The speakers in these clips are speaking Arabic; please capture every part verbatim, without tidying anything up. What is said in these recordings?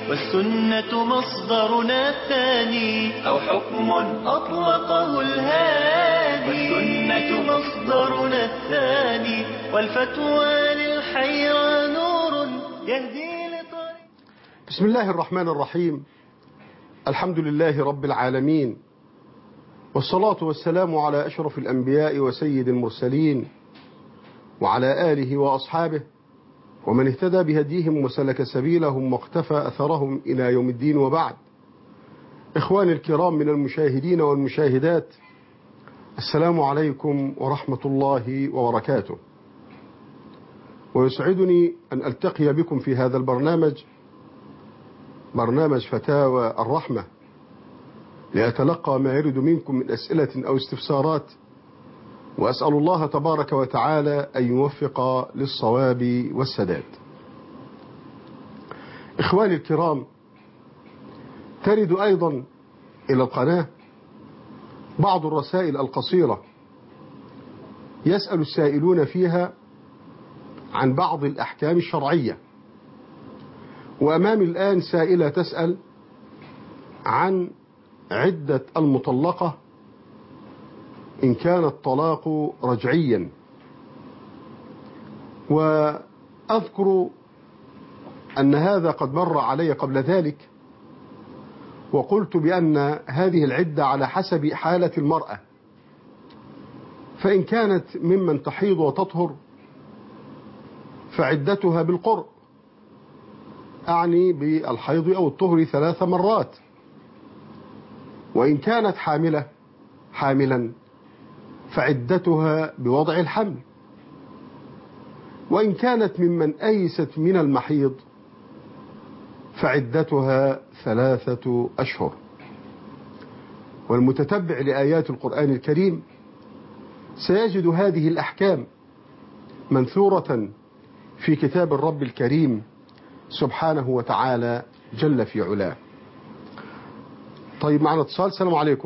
والسنة مصدرنا الثاني، أو حكم أطلقه الهادي. والسنة مصدرنا الثاني، والفتوى للحيرى نور يهدي لطريق. بسم الله الرحمن الرحيم. الحمد لله رب العالمين، والصلاة والسلام على أشرف الأنبياء وسيد المرسلين، وعلى آله وأصحابه ومن اهتدى بهديهم وسلك سبيلهم واقتفى أثرهم إلى يوم الدين، وبعد. إخواني الكرام من المشاهدين والمشاهدات، السلام عليكم ورحمة الله وبركاته. ويسعدني أن ألتقي بكم في هذا البرنامج، برنامج فتاوى الرحمة، لأتلقى ما يرد منكم من أسئلة أو استفسارات، وأسأل الله تبارك وتعالى أن يوفق للصواب والسداد. إخواني الكرام، ترد أيضا إلى القناة بعض الرسائل القصيرة يسأل السائلون فيها عن بعض الأحكام الشرعية. وأمامي الآن سائلة تسأل عن عدة المطلقة إن كان الطلاق رجعيا. وأذكر أن هذا قد مر علي قبل ذلك، وقلت بأن هذه العدة على حسب حالة المرأة، فإن كانت ممن تحيض وتطهر فعدتها بالقرء، أعني بالحيض أو الطهر ثلاث مرات. وإن كانت حاملة حاملا فعدتها بوضع الحمل. وإن كانت ممن أيست من المحيض فعدتها ثلاثة أشهر. والمتتبع لآيات القرآن الكريم سيجد هذه الأحكام منثورة في كتاب الرب الكريم سبحانه وتعالى جل في علاه. طيب، معنا اتصال. السلام عليكم.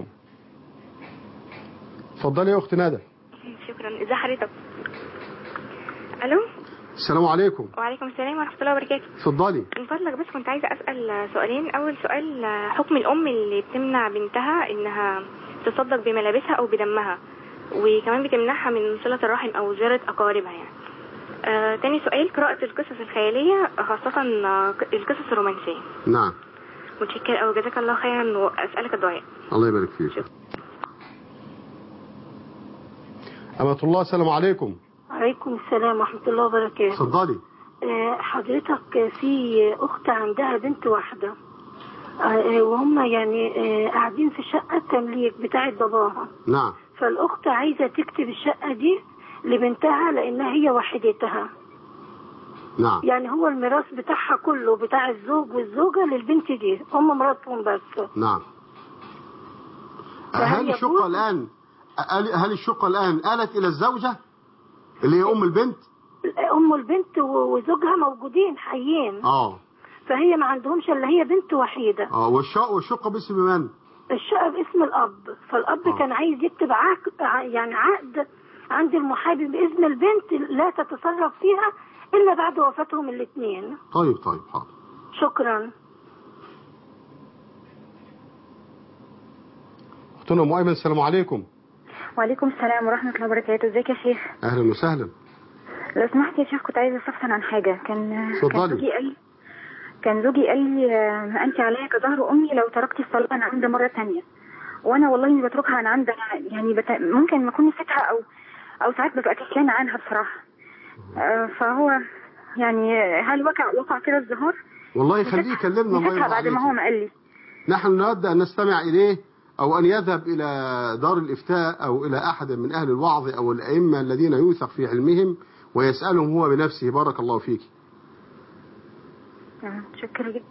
اتفضلي يا أخت ندى. شكرا. ازي حضرتك؟ الو. السلام عليكم. وعليكم السلام ورحمه الله وبركاته. اتفضلي. من فضلك بس كنت عايزه اسال سؤالين. اول سؤال، حكم الام اللي بتمنع بنتها انها تصدق بملابسها او بدمها، وكمان بتمنعها من صله الرحم او زياره اقاربها يعني. آه، تاني سؤال، قراءه القصص الخياليه خاصه القصص الرومانسيه. نعم. متشكر أوي، جزاك الله خيرا، واسالك الدعاء. الله يبارك فيك. أمة الله، السلام عليكم. عليكم السلام ورحمة الله وبركاته. اتفضلي. أه حضرتك، في أخت عندها بنت واحدة، أه وهم يعني أه قاعدين في شقة تمليك بتاعت باباها. نعم. فالأخت عايزة تكتب الشقة دي لبنتها لأنها هي وحدتها. نعم. يعني هو الميراث بتاعها كله بتاع الزوج والزوجة للبنت دي، هم مراتهم بس. نعم. هل الشقة الآن هل الشقة الآن آلت إلى الزوجة اللي هي أم البنت؟ أم البنت وزوجها موجودين حيين. اه فهي ما عندهمش إلا هي بنت وحيدة. اه والشقة والشقة باسم من؟ الشقة باسم الأب. فالأب أوه. كان عايز يكتب عقد، يعني عقد عند المحامي باسم البنت لا تتصرف فيها إلا بعد وفاتهم الاثنين. طيب طيب حاضر. شكرا. أختنا أم أيمن، السلام عليكم. وعليكم السلام ورحمة الله وبركاته. ازيك يا شيخ؟ أهلا وسهلا. لو سمحت يا شيخ، كنت عايزة استفسر عن حاجة. كان كان زوجي قال كان زوجي قال لي أنت عليا كظهر أمي لو تركت الصلاة عن عمد مرة ثانية، وأنا والله مش بتركها عن عمد. يعني بت... ممكن ما أكون نسيتها أو أو ساعات ببقى كسلانة عنها بصراحة. آه فهو يعني هل وقع وقع كده الظهور؟ والله خليه يكلمنا. الله يرضى بعد ما هو ما قال لي. نحن نود أن نستمع إليه، أو أن يذهب إلى دار الإفتاء أو إلى أحد من أهل الوعظ أو الأئمة الذين يوثق في علمهم ويسألهم هو بنفسه. بارك الله فيك. شكرا جدا.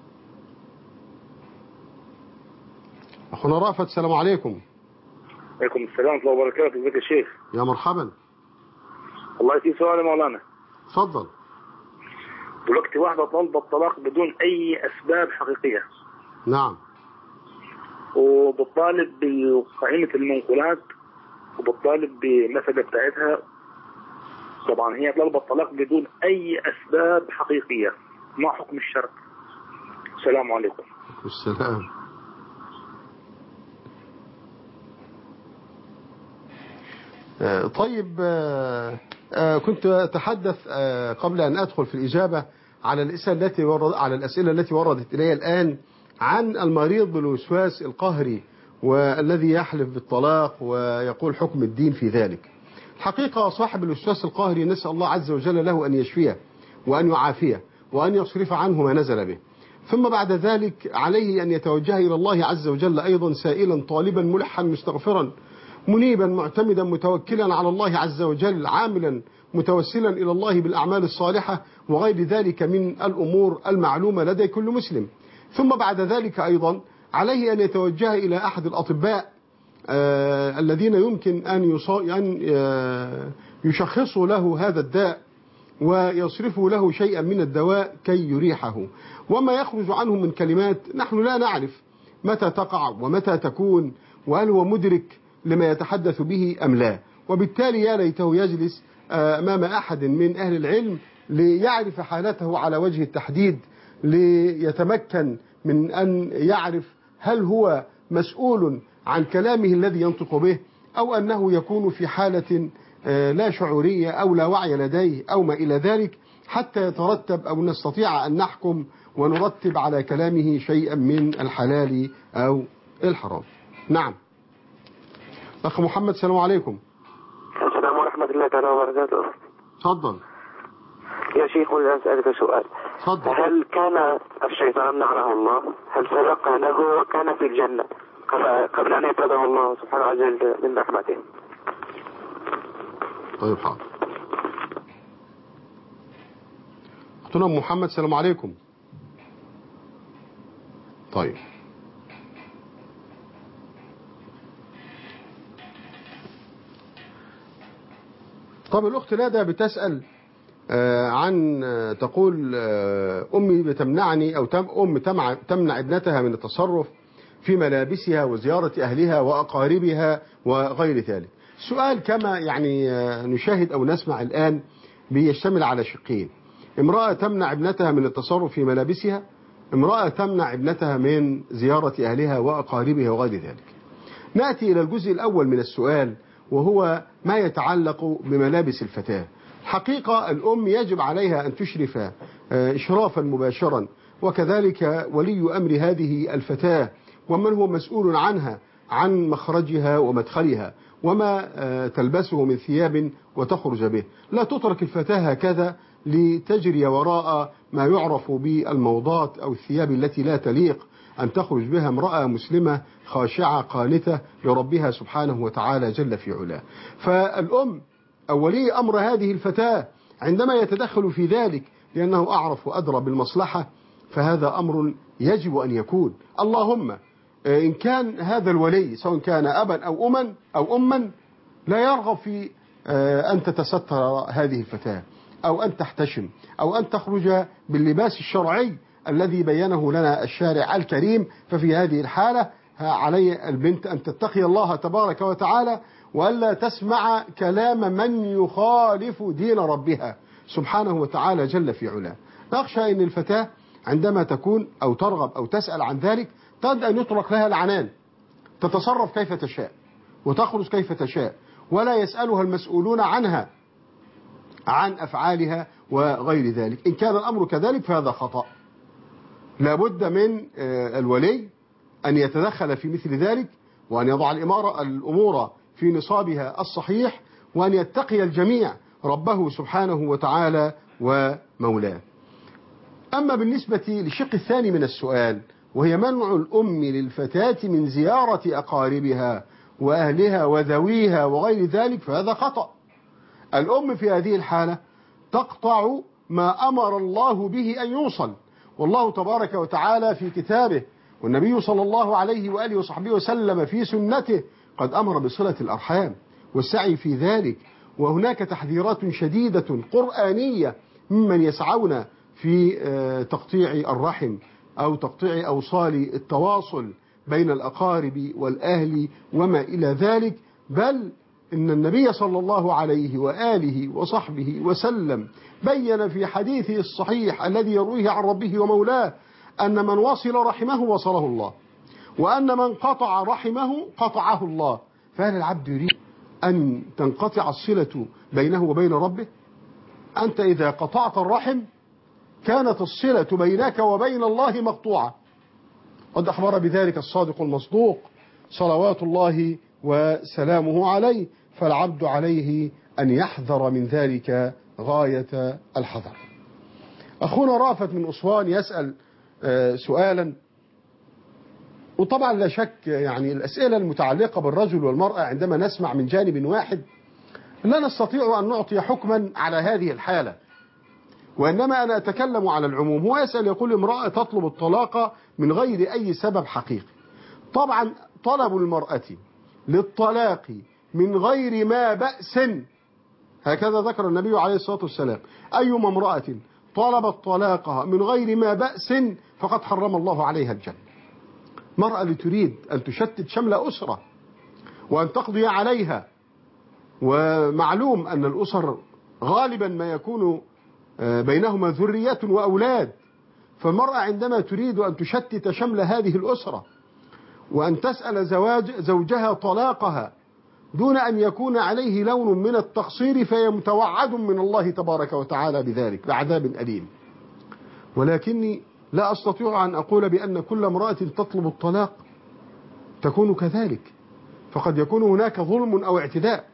أخونا رافت، السلام عليكم. عليكم السلام ورحمة الله وبركاته. ازيك يا شيخ؟ يا مرحبا. والله في سؤال يا مولانا. اتفضل. دلوقتي واحدة طالبة الطلاق بدون أي أسباب حقيقية. نعم. وبتطالب بقائمة المنقولات وبتطالب بالنسبة بتاعتها. طبعا هي طالبة الطلاق بدون أي أسباب حقيقية. ما حكم الشرع؟ السلام عليكم. السلام. آه طيب آه آه كنت أتحدث آه قبل أن أدخل في الإجابة على الأسئلة التي ورد على الأسئلة التي وردت إلي الآن عن المريض بالوسواس القهري والذي يحلف بالطلاق ويقول حكم الدين في ذلك. الحقيقة صاحب الوسواس القهري نسأل الله عز وجل له أن يشفيه وأن يعافيه وأن يصرف عنه ما نزل به، ثم بعد ذلك عليه أن يتوجه إلى الله عز وجل أيضا سائلا طالبا ملحا مستغفرا منيبا معتمدا متوكلا على الله عز وجل عاملا متوسلا إلى الله بالأعمال الصالحة وغير ذلك من الأمور المعلومة لدى كل مسلم. ثم بعد ذلك أيضا عليه أن يتوجه إلى أحد الأطباء آه الذين يمكن أن, أن آه يشخصوا له هذا الداء ويصرفوا له شيئا من الدواء كي يريحه. وما يخرج عنه من كلمات نحن لا نعرف متى تقع ومتى تكون وهل هو مدرك لما يتحدث به أم لا، وبالتالي يا ليته يجلس أمام أحد من أهل العلم ليعرف حالته على وجه التحديد، ليتمكن من أن يعرف هل هو مسؤول عن كلامه الذي ينطق به أو أنه يكون في حالة لا شعورية أو لا وعي لديه أو ما إلى ذلك، حتى يترتب أو نستطيع أن نحكم ونرتب على كلامه شيئا من الحلال أو الحرام. نعم. أخ محمد السلام عليكم. السلام ورحمة الله تعالى وبركاته. تفضل يا شيخ، ولا أسألك سؤال. تفضل. هل كان الشيطان نعره الله هل سبق له وكان في الجنة قبل أن يتبعه الله سبحانه عز وجل من رحمته؟ طيب حاضر. أختنا محمد السلام عليكم. طيب طب الأخت لادا بتسأل عن تقول أمي بتمنعني أو تم أم تمنع ابنتها من التصرف في ملابسها وزيارة أهلها وأقاربها وغير ذلك. السؤال كما يعني نشاهد أو نسمع الآن بيشتمل على شقين: امرأة تمنع ابنتها من التصرف في ملابسها، امرأة تمنع ابنتها من زيارة أهلها وأقاربها وغير ذلك. نأتي إلى الجزء الأول من السؤال وهو ما يتعلق بملابس الفتاة. حقيقة الأم يجب عليها أن تشرف إشرافا مباشرا، وكذلك ولي أمر هذه الفتاة ومن هو مسؤول عنها عن مخرجها ومدخلها وما تلبسه من ثياب وتخرج به. لا تترك الفتاة هكذا لتجري وراء ما يعرف بالموضات أو الثياب التي لا تليق أن تخرج بها امرأة مسلمة خاشعة قانتة لربها سبحانه وتعالى جل في علاه. فالأم أو ولي أمر هذه الفتاة عندما يتدخل في ذلك لأنه أعرف وأدرى بالمصلحة فهذا أمر يجب أن يكون. اللهم إن كان هذا الولي سواء كان أبا أو أما أو أما لا يرغب في أن تتستر هذه الفتاة أو أن تحتشم أو أن تخرج باللباس الشرعي الذي بينه لنا الشارع الكريم، ففي هذه الحالة علي البنت أن تتقي الله تبارك وتعالى وألا تسمع كلام من يخالف دين ربها سبحانه وتعالى جل في علاه. نخشى أن الفتاة عندما تكون أو ترغب أو تسأل عن ذلك تود أن يطلق لها العنان، تتصرف كيف تشاء وتخرج كيف تشاء ولا يسألها المسؤولون عنها عن أفعالها وغير ذلك. إن كان الأمر كذلك فهذا خطأ. لابد من الولي أن يتدخل في مثل ذلك وأن يضع الأمور في نصابها الصحيح وأن يتقي الجميع ربه سبحانه وتعالى ومولاه. أما بالنسبة للشق الثاني من السؤال وهي منع الأم للفتاة من زيارة أقاربها وأهلها وذويها وغير ذلك فهذا خطأ. الأم في هذه الحالة تقطع ما أمر الله به أن يوصل، والله تبارك وتعالى في كتابه والنبي صلى الله عليه وآله وصحبه وسلم في سنته قد أمر بصلة الأرحام والسعي في ذلك، وهناك تحذيرات شديدة قرآنية ممن يسعون في تقطيع الرحم أو تقطيع أوصال التواصل بين الأقارب والأهل وما إلى ذلك. بل إن النبي صلى الله عليه وآله وصحبه وسلم بين في حديثه الصحيح الذي يرويه عن ربه ومولاه أن من وصل رحمه وصله الله، وأن من قطع رحمه قطعه الله. فهل العبد يريد أن تنقطع الصلة بينه وبين ربه؟ أنت إذا قطعت الرحم كانت الصلة بينك وبين الله مقطوعة، قد أخبر بذلك الصادق المصدوق صلوات الله وسلامه عليه. فالعبد عليه أن يحذر من ذلك غاية الحذر. أخونا رافت من أسوان يسأل سؤالا، وطبعا لا شك يعني الأسئلة المتعلقة بالرجل والمرأة عندما نسمع من جانب واحد لا نستطيع أن نعطي حكما على هذه الحالة، وإنما أنا أتكلم على العموم. هو يسأل يقول امرأة تطلب الطلاق من غير أي سبب حقيقي. طبعا طلب المرأة للطلاق من غير ما بأس، هكذا ذكر النبي عليه الصلاة والسلام، أيما امرأة طلبت طلاقها من غير ما بأس فقد حرم الله عليها الجنة. مرأة لتريد أن تشتت شمل أسرة وأن تقضي عليها، ومعلوم أن الأسر غالبا ما يكون بينهما ذرية وأولاد، فالمرأة عندما تريد أن تشتت شمل هذه الأسرة وأن تسأل زواج زوجها طلاقها دون أن يكون عليه لون من التقصير، فهي متوعد من الله تبارك وتعالى بذلك بعذاب أليم. ولكني لا أستطيع أن أقول بأن كل امرأة تطلب الطلاق تكون كذلك، فقد يكون هناك ظلم أو اعتداء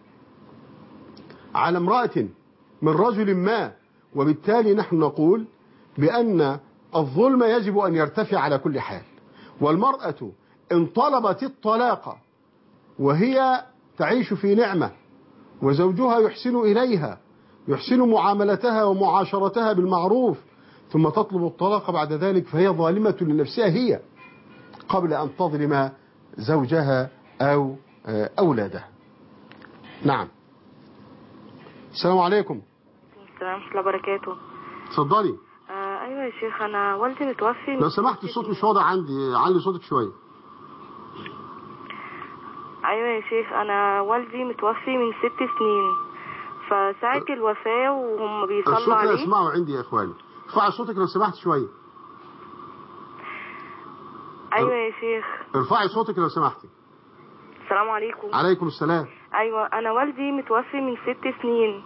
على امرأة من رجل ما، وبالتالي نحن نقول بأن الظلم يجب أن يرتفع على كل حال. والمرأة إن طلبت الطلاق وهي تعيش في نعمة وزوجها يحسن إليها، يحسن معاملتها ومعاشرتها بالمعروف، ثم تطلب الطلاق بعد ذلك، فهي ظالمة لنفسها هي قبل أن تظلم زوجها أو أولادها. نعم. السلام عليكم. السلام ورحمة الله وبركاته. اتفضلي. آه أيوة يا شيخ، أنا والدي متوفي. لو سمحت الصوت مش واضح عندي، علي صوتك شوية. أيوة يا شيخ، أنا والدي متوفي من ست سنين، فساعة الوفاة وهم بيصلوا عليه. الصوت لا اسمعه عندي يا إخواني، ارفعي صوتك لو سمحت شوية. أيوة يا شيخ. ارفعي صوتك لو سمحتي. السلام عليكم. عليكم السلام. أيوة، أنا والدي متوفي من ست سنين،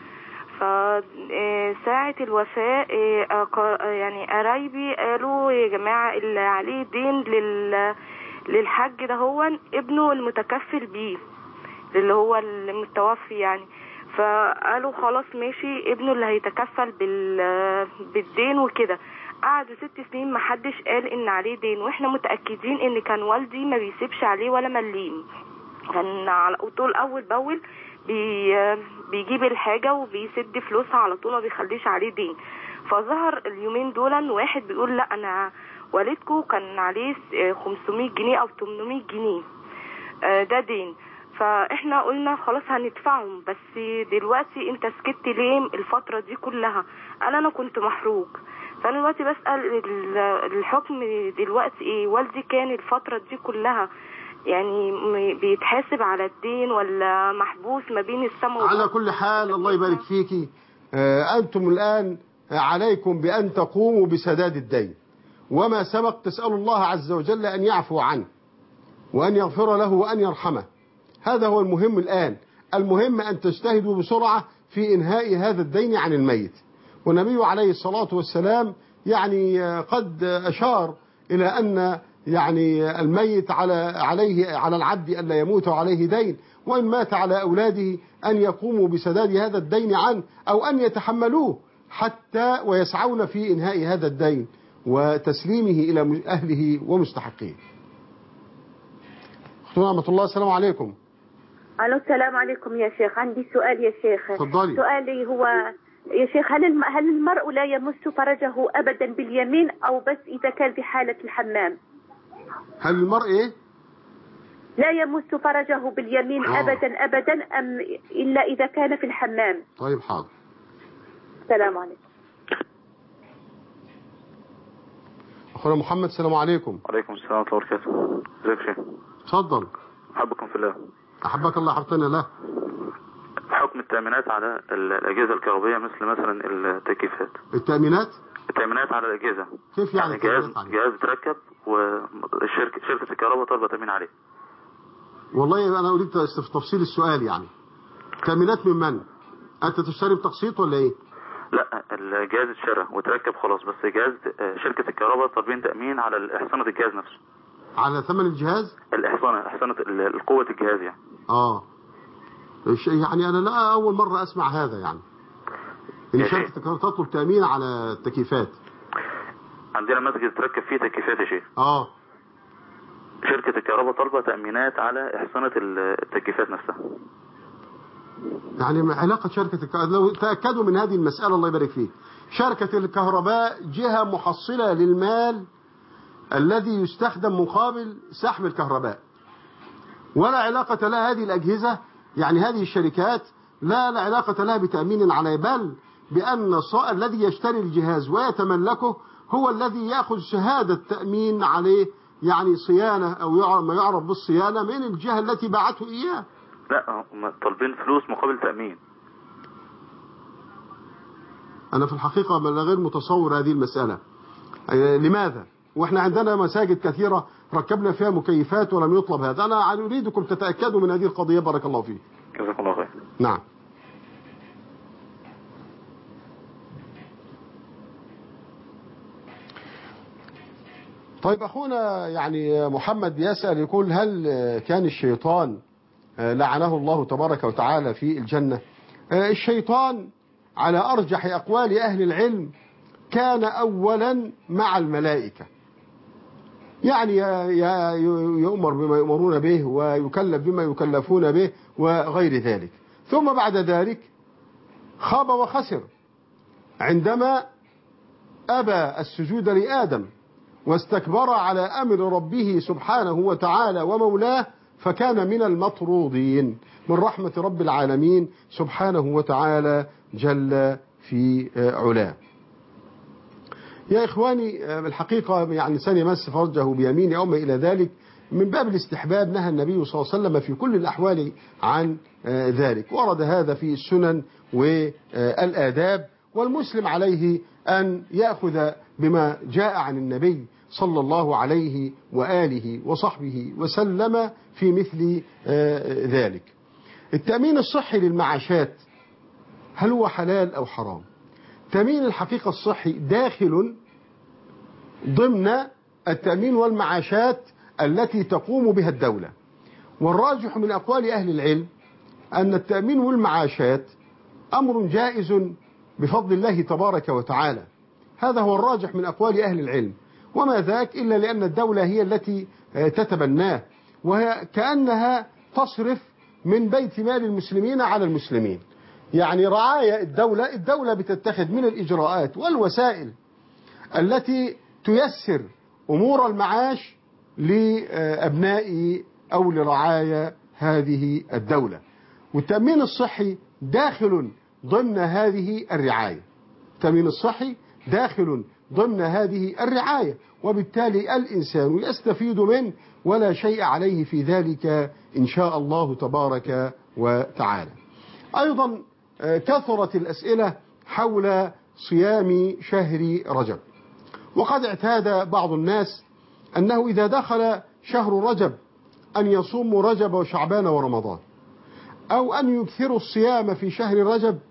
فساعة الوفاة يعني قرايبي قالوا يا جماعة اللي عليه دين لل للحج ده هو ابنه المتكفل بيه اللي هو المتوفي يعني، فقالوا خلاص ماشي ابنه اللي هيتكفل بال بالدين وكده. قعدوا ست سنين محدش قال ان عليه دين، واحنا متأكدين ان كان والدي ما بيسيبش عليه ولا مليم، كان على طول اول باول بي بيجيب الحاجة وبيسد فلوسها على طول، ما بيخليش عليه دين. فظهر اليومين دولا واحد بيقول لا انا والدكو كان عليه خمسمية جنيه او تمنمية جنيه ده دين، فاحنا قلنا خلاص هندفعهم، بس دلوقتي انت سكت ليه الفترة دي كلها؟ قال انا كنت محروق. فانا دلوقتي بسأل الحكم دلوقتي ايه؟ والدي كان الفترة دي كلها يعني بيتحاسب على الدين ولا محبوس ما بين السماء والارض؟ على كل حال الله يبارك فيكي، أنتم الآن عليكم بأن تقوموا بسداد الدين، وما سبق تسأل الله عز وجل أن يعفو عنه وأن يغفر له وأن يرحمه. هذا هو المهم الآن. المهم أن تجتهدوا بسرعة في إنهاء هذا الدين عن الميت. والنبي عليه الصلاة والسلام يعني قد أشار إلى أن يعني الميت على عليه على العبد أن لا يموت عليه دين، وإن مات على أولاده أن يقوموا بسداد هذا الدين عنه أو أن يتحملوه حتى ويسعون في إنهاء هذا الدين وتسليمه إلى أهله ومستحقيه. أختنا رحمة الله، السلام عليكم. ألو السلام عليكم يا شيخ، عندي سؤال يا شيخ. تفضلي. سؤالي هو يا شيخ، هل هل المرء لا يمس فرجه أبدا باليمين أو بس إذا كان في حالة الحمام؟ هل المرء إيه؟ لا يمس فرجه باليمين أوه. أبدا أبدا أم إلا إذا كان في الحمام؟ طيب حاضر. السلام عليكم. أخونا محمد، السلام عليكم. وعليكم السلام ورحمة الله وبركاته. ازيك يا شيخ؟ اتفضل. أحبكم في الله. أحبك الله حرتنا له. حكم التأمينات على الأجهزة الكهربائية مثل مثلا التكييفات. التأمينات؟ تأمينات على الأجهزة. كيف يعني؟ يعني جهاز جهاز بتركب والشركة شركة الكهرباء طالبة تأمين عليه. والله أنا أريد تفصيل السؤال. يعني تأمينات من من؟ أنت تشتري بتقسيط ولا إيه؟ لا، الجهاز اتشرى وتركب خلاص، بس جهاز شركة الكهرباء طالبين تأمين على إحصانة الجهاز نفسه. على ثمن الجهاز؟ الإحصانة إحصانة قوة الجهاز يعني. آه يعني أنا لا أول مرة أسمع هذا، يعني إن شركة الكهرباء تطلب تأمين على التكييفات. عندنا مسجد تركب فيه تكييفات يا شيخ. آه شركة الكهرباء طالبة تأمينات على إحصانة التكييفات نفسها. يعني علاقة شركة الكهرباء، لو تأكدوا من هذه المسألة الله يبارك فيك، شركة الكهرباء جهة محصلة للمال الذي يستخدم مقابل سحب الكهرباء، ولا علاقة لها هذه الأجهزة، يعني هذه الشركات لا لا علاقة لها بتأمين عليه، بل بأن الذي يشتري الجهاز ويتملكه هو الذي يأخذ شهادة تأمين عليه، يعني صيانة أو ما يعرف بالصيانة من الجهة التي باعته إياه. لا، هم طالبين فلوس مقابل تأمين. أنا في الحقيقة غير متصور هذه المسألة. لماذا؟ وإحنا عندنا مساجد كثيرة ركبنا فيها مكيفات ولم يطلب هذا. أنا أريدكم تتأكدوا من هذه القضية. بارك الله فيك. جزاكم الله خير. نعم. طيب أخونا يعني محمد يسأل يقول هل كان الشيطان لعنه الله تبارك وتعالى في الجنة؟ الشيطان على أرجح أقوال أهل العلم كان أولا مع الملائكة، يعني يؤمر بما يؤمرون به ويكلف بما يكلفون به وغير ذلك، ثم بعد ذلك خاب وخسر عندما أبى السجود لآدم واستكبر على أمر ربه سبحانه وتعالى ومولاه، فكان من المطرودين من رحمة رب العالمين سبحانه وتعالى جل في علاه. يا إخواني الحقيقة يعني الإنسان يمس فرجه بيمينه أو ما إلى ذلك من باب الاستحباب، نهى النبي صلى الله عليه وسلم في كل الأحوال عن ذلك، ورد هذا في السنن والآداب، والمسلم عليه أن يأخذ بما جاء عن النبي صلى الله عليه وآله وصحبه وسلم في مثل ذلك. التأمين الصحي للمعاشات هل هو حلال أو حرام؟ تأمين الحقيقة الصحي داخل ضمن التأمين والمعاشات التي تقوم بها الدولة، والراجح من أقوال أهل العلم أن التأمين والمعاشات أمر جائز بفضل الله تبارك وتعالى. هذا هو الراجح من أقوال أهل العلم، وما ذاك إلا لأن الدولة هي التي تتبناه، وكأنها تصرف من بيت مال المسلمين على المسلمين، يعني رعاية الدولة الدولة بتتخذ من الإجراءات والوسائل التي تيسر أمور المعاش لأبناء أو لرعايا هذه الدولة، والتأمين الصحي داخل ضمن هذه الرعاية. التأمين الصحي داخل ضمن هذه الرعاية، وبالتالي الإنسان يستفيد منه ولا شيء عليه في ذلك إن شاء الله تبارك وتعالى. أيضا كثرت الأسئلة حول صيام شهر رجب، وقد اعتاد بعض الناس أنه إذا دخل شهر رجب أن يصوموا رجب وشعبان ورمضان، أو أن يكثروا الصيام في شهر رجب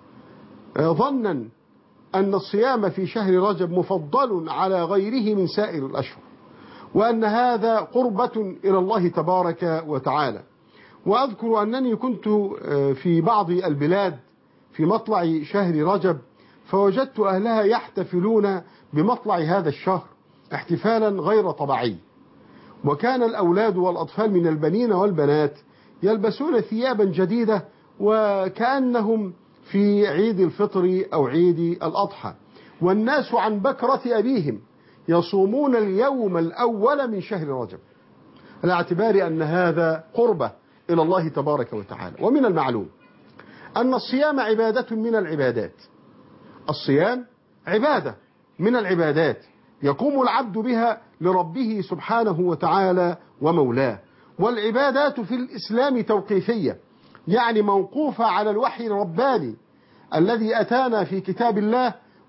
ظنا أن الصيام في شهر رجب مفضل على غيره من سائر الأشهر، وأن هذا قربة إلى الله تبارك وتعالى. وأذكر أنني كنت في بعض البلاد في مطلع شهر رجب، فوجدت أهلها يحتفلون بمطلع هذا الشهر احتفالا غير طبيعي، وكان الأولاد والأطفال من البنين والبنات يلبسون ثيابا جديدة وكأنهم في عيد الفطر أو عيد الأضحى، والناس عن بكرة أبيهم يصومون اليوم الأول من شهر رجب، على اعتبار أن هذا قربة إلى الله تبارك وتعالى. ومن المعلوم أن الصيام عبادة من العبادات، الصيام عبادة من العبادات يقوم العبد بها لربه سبحانه وتعالى ومولاه، والعبادات في الإسلام توقيفية، يعني موقوفة على الوحي الرباني الذي أتانا في كتاب الله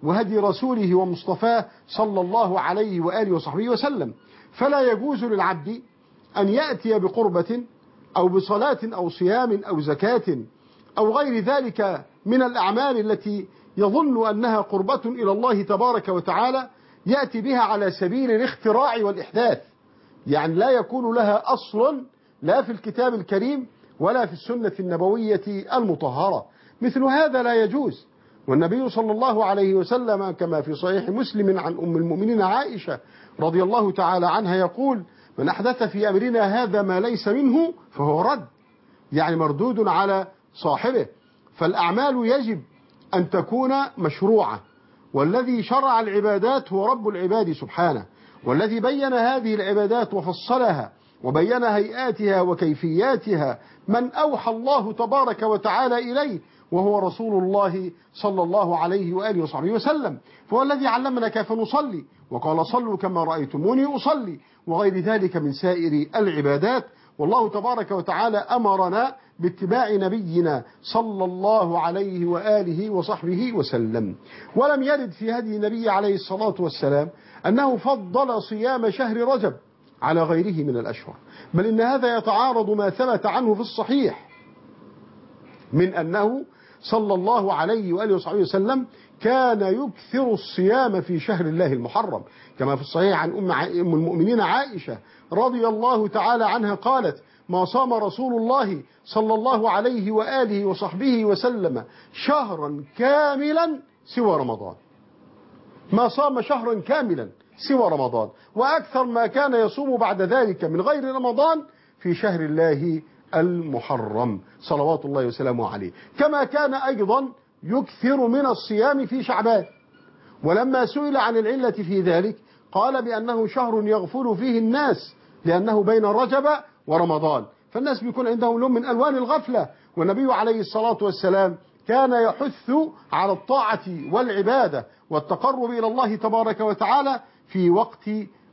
وهدي رسوله ومصطفاه صلى الله عليه وآله وصحبه وسلم. فلا يجوز للعبد أن يأتي بقربة أو بصلاة أو صيام أو زكاة أو غير ذلك من الأعمال التي يظن أنها قربة إلى الله تبارك وتعالى، يأتي بها على سبيل الاختراع والإحداث، يعني لا يكون لها أصل لا في الكتاب الكريم ولا في السنة النبوية المطهرة. مثل هذا لا يجوز. والنبي صلى الله عليه وسلم كما في صحيح مسلم عن أم المؤمنين عائشة رضي الله تعالى عنها يقول: من أحدث في أمرنا هذا ما ليس منه فهو رد، يعني مردود على صاحبه. فالأعمال يجب أن تكون مشروعة، والذي شرع العبادات هو رب العباد سبحانه، والذي بين هذه العبادات وفصلها وبين هيئاتها وكيفياتها من أوحى الله تبارك وتعالى إليه، وهو رسول الله صلى الله عليه وآله وصحبه وسلم. فهو الذي علمنا كيف نصلي وقال: صلوا كما رأيتموني أصلي، وغير ذلك من سائر العبادات. والله تبارك وتعالى أمرنا باتباع نبينا صلى الله عليه وآله وصحبه وسلم. ولم يرد في هدي النبي عليه الصلاة والسلام أنه فضل صيام شهر رجب على غيره من الأشهر، بل إن هذا يتعارض ما ثبت عنه في الصحيح من أنه صلى الله عليه وآله وصحبه وسلم كان يكثر الصيام في شهر الله المحرم، كما في الصحيح عن أم المؤمنين عائشة رضي الله تعالى عنها قالت: ما صام رسول الله صلى الله عليه وآله وصحبه وسلم شهرا كاملا سوى رمضان. ما صام شهرا كاملا سوى رمضان، وأكثر ما كان يصوم بعد ذلك من غير رمضان في شهر الله المحرم صلوات الله وسلامه عليه. كما كان أيضا يكثر من الصيام في شعبان، ولما سئل عن العلة في ذلك قال بأنه شهر يغفل فيه الناس لأنه بين رجب ورمضان، فالناس بيكون عندهم لون من ألوان الغفلة، والنبي عليه الصلاة والسلام كان يحث على الطاعة والعبادة والتقرب إلى الله تبارك وتعالى في وقت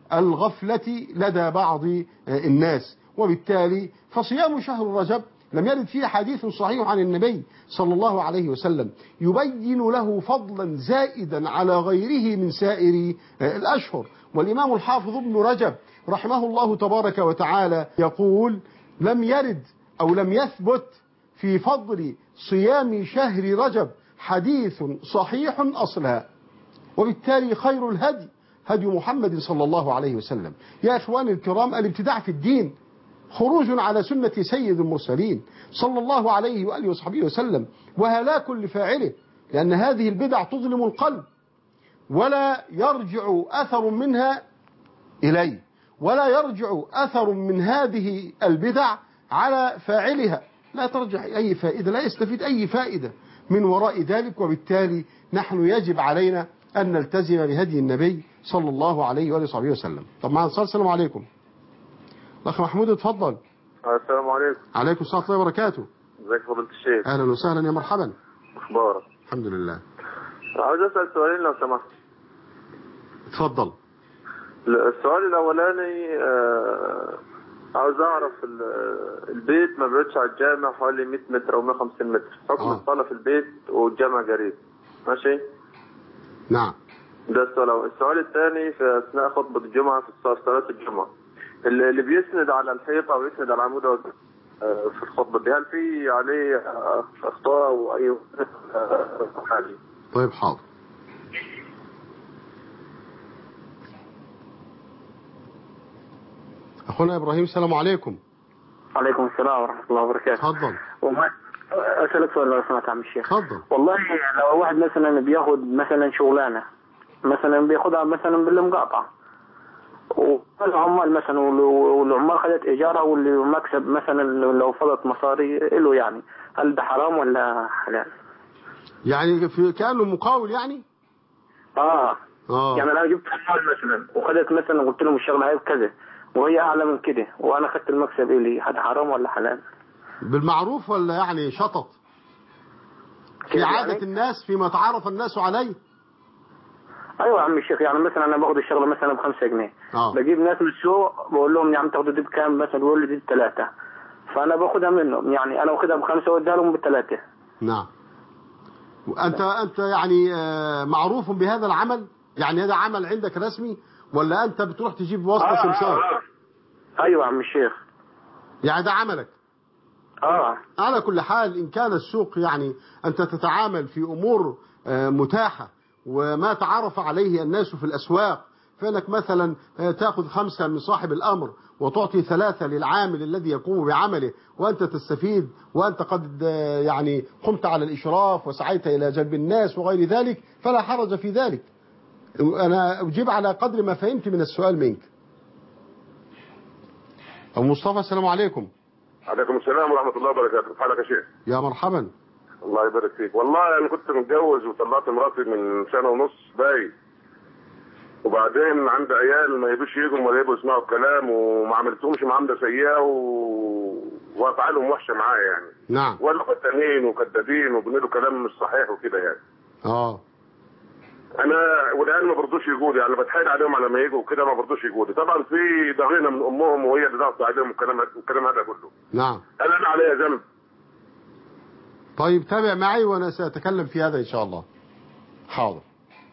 الغفلة لدى بعض الناس. وبالتالي فصيام شهر رجب لم يرد فيه حديث صحيح عن النبي صلى الله عليه وسلم يبين له فضلا زائدا على غيره من سائر الأشهر. والإمام الحافظ ابن رجب رحمه الله تبارك وتعالى يقول: لم يرد أو لم يثبت في فضل صيام شهر رجب حديث صحيح أصلا. وبالتالي خير الهدي هدي محمد صلى الله عليه وسلم. يا إخواني الكرام، الابتداع في الدين خروج على سنة سيد المرسلين صلى الله عليه وآله وصحبه وسلم، وهلاك لفاعله، لأن هذه البدع تظلم القلب ولا يرجع أثر منها إليه، ولا يرجع أثر من هذه البدع على فاعلها، لا ترجع أي فائدة، لا يستفيد أي فائدة من وراء ذلك. وبالتالي نحن يجب علينا أن نلتزم بهدي النبي صلى الله عليه وآله وصحبه وسلم. طب معنا اتصال. السلام عليكم. الأخ محمود اتفضل. السلام عليكم. عليكم السلام ورحمة الله وبركاته. ازيك فضيلة الشيخ؟ أهلا وسهلا يا مرحبا. أخبارك؟ الحمد لله. عاوز أسأل سؤالين لو سمحت. اتفضل. السؤال الأولاني آه عاوز أعرف البيت ما بعدش على الجامع حوالي مية متر أو مية وخمسين متر، حكم آه. الصلاة في البيت والجامع قريب، ماشي؟ نعم. ده السؤال. السؤال الثاني في أثناء خطبة الجمعة في صلاة الجمعة، اللي بيسند على الحيطة أو يسند على العمود في الخطبة دي، هل في عليه أخطاء أو أي حاجة؟ طيب حاضر. أخونا إبراهيم السلام عليكم. عليكم السلام ورحمة الله وبركاته. تفضل. أسألك سؤال لو سمحت يا عم الشيخ. تفضل. والله لو واحد مثلا بياخد مثلا شغلانة مثلا بياخدها مثلا بالمقاطعة، والعمال مثلا والعمال خدت إيجارها واللي مكسب مثلا لو فضت مصاري له، يعني هل ده حرام ولا حلال؟ يعني في كأنه مقاول يعني؟ آه. آه. يعني لو جبت عمال مثلا وخدت مثلا قلت لهم الشغل هاي بكذا وهي أعلى من كده وأنا خدت المكسب إلي، هذا حرام ولا حلال؟ بالمعروف ولا يعني شطط؟ في عادة يعني؟ الناس فيما تعرف الناس عليه. ايوه يا عم الشيخ، يعني مثلا انا باخد الشغله مثلا بخمسة جنيه، آه. بجيب ناس من السوق بقول لهم يا عم تاخدوا دي بكام مثلا، بيقول لي دي بثلاثه، فانا باخدها منهم، يعني انا واخدها بخمسه واديها لهم بثلاثه. نعم. أنت أنت يعني معروف بهذا العمل؟ يعني هذا عمل عندك رسمي ولا أنت بتروح تجيب واسطة آه سمسار؟ آه آه. أيوة عم الشيخ. يعني ده عملك؟ آه. على كل حال إن كان السوق يعني أنت تتعامل في أمور متاحة وما تعرف عليه الناس في الأسواق، فإنك مثلا تأخذ خمسة من صاحب الأمر وتعطي ثلاثة للعامل الذي يقوم بعمله وأنت تستفيد، وأنت قد يعني قمت على الإشراف وسعيت إلى جلب الناس وغير ذلك، فلا حرج في ذلك. أنا أجيب على قدر ما فهمت من السؤال منك. أبو مصطفى السلام عليكم. عليكم السلام ورحمة الله وبركاته. حالك يا شيخ؟ يا مرحبا. الله يبارك فيك. والله أنا كنت متجوز وطلعت مراتي من سنة ونص باي، وبعدين عندي عيال ما يبوش يجوا ولا يبوا يسمعوا الكلام، وما عملتهمش معاملة سيئة و... وأفعالهم وحشة معايا يعني. نعم. ولا فتانين وكذابين وبنقولوا كلام مش صحيح وكده يعني. اه. انا والعيال ما برضوش يجوا لي، يعني بتحايل عليهم على ما يجوا وكده ما برضوش يجوا لي. طبعا في ضغينه من امهم وهي اللي ضغط عليهم والكلام والكلام هذا كله. نعم. هل انا عليا ذنب؟ طيب تابع معي وانا ساتكلم في هذا ان شاء الله. حاضر.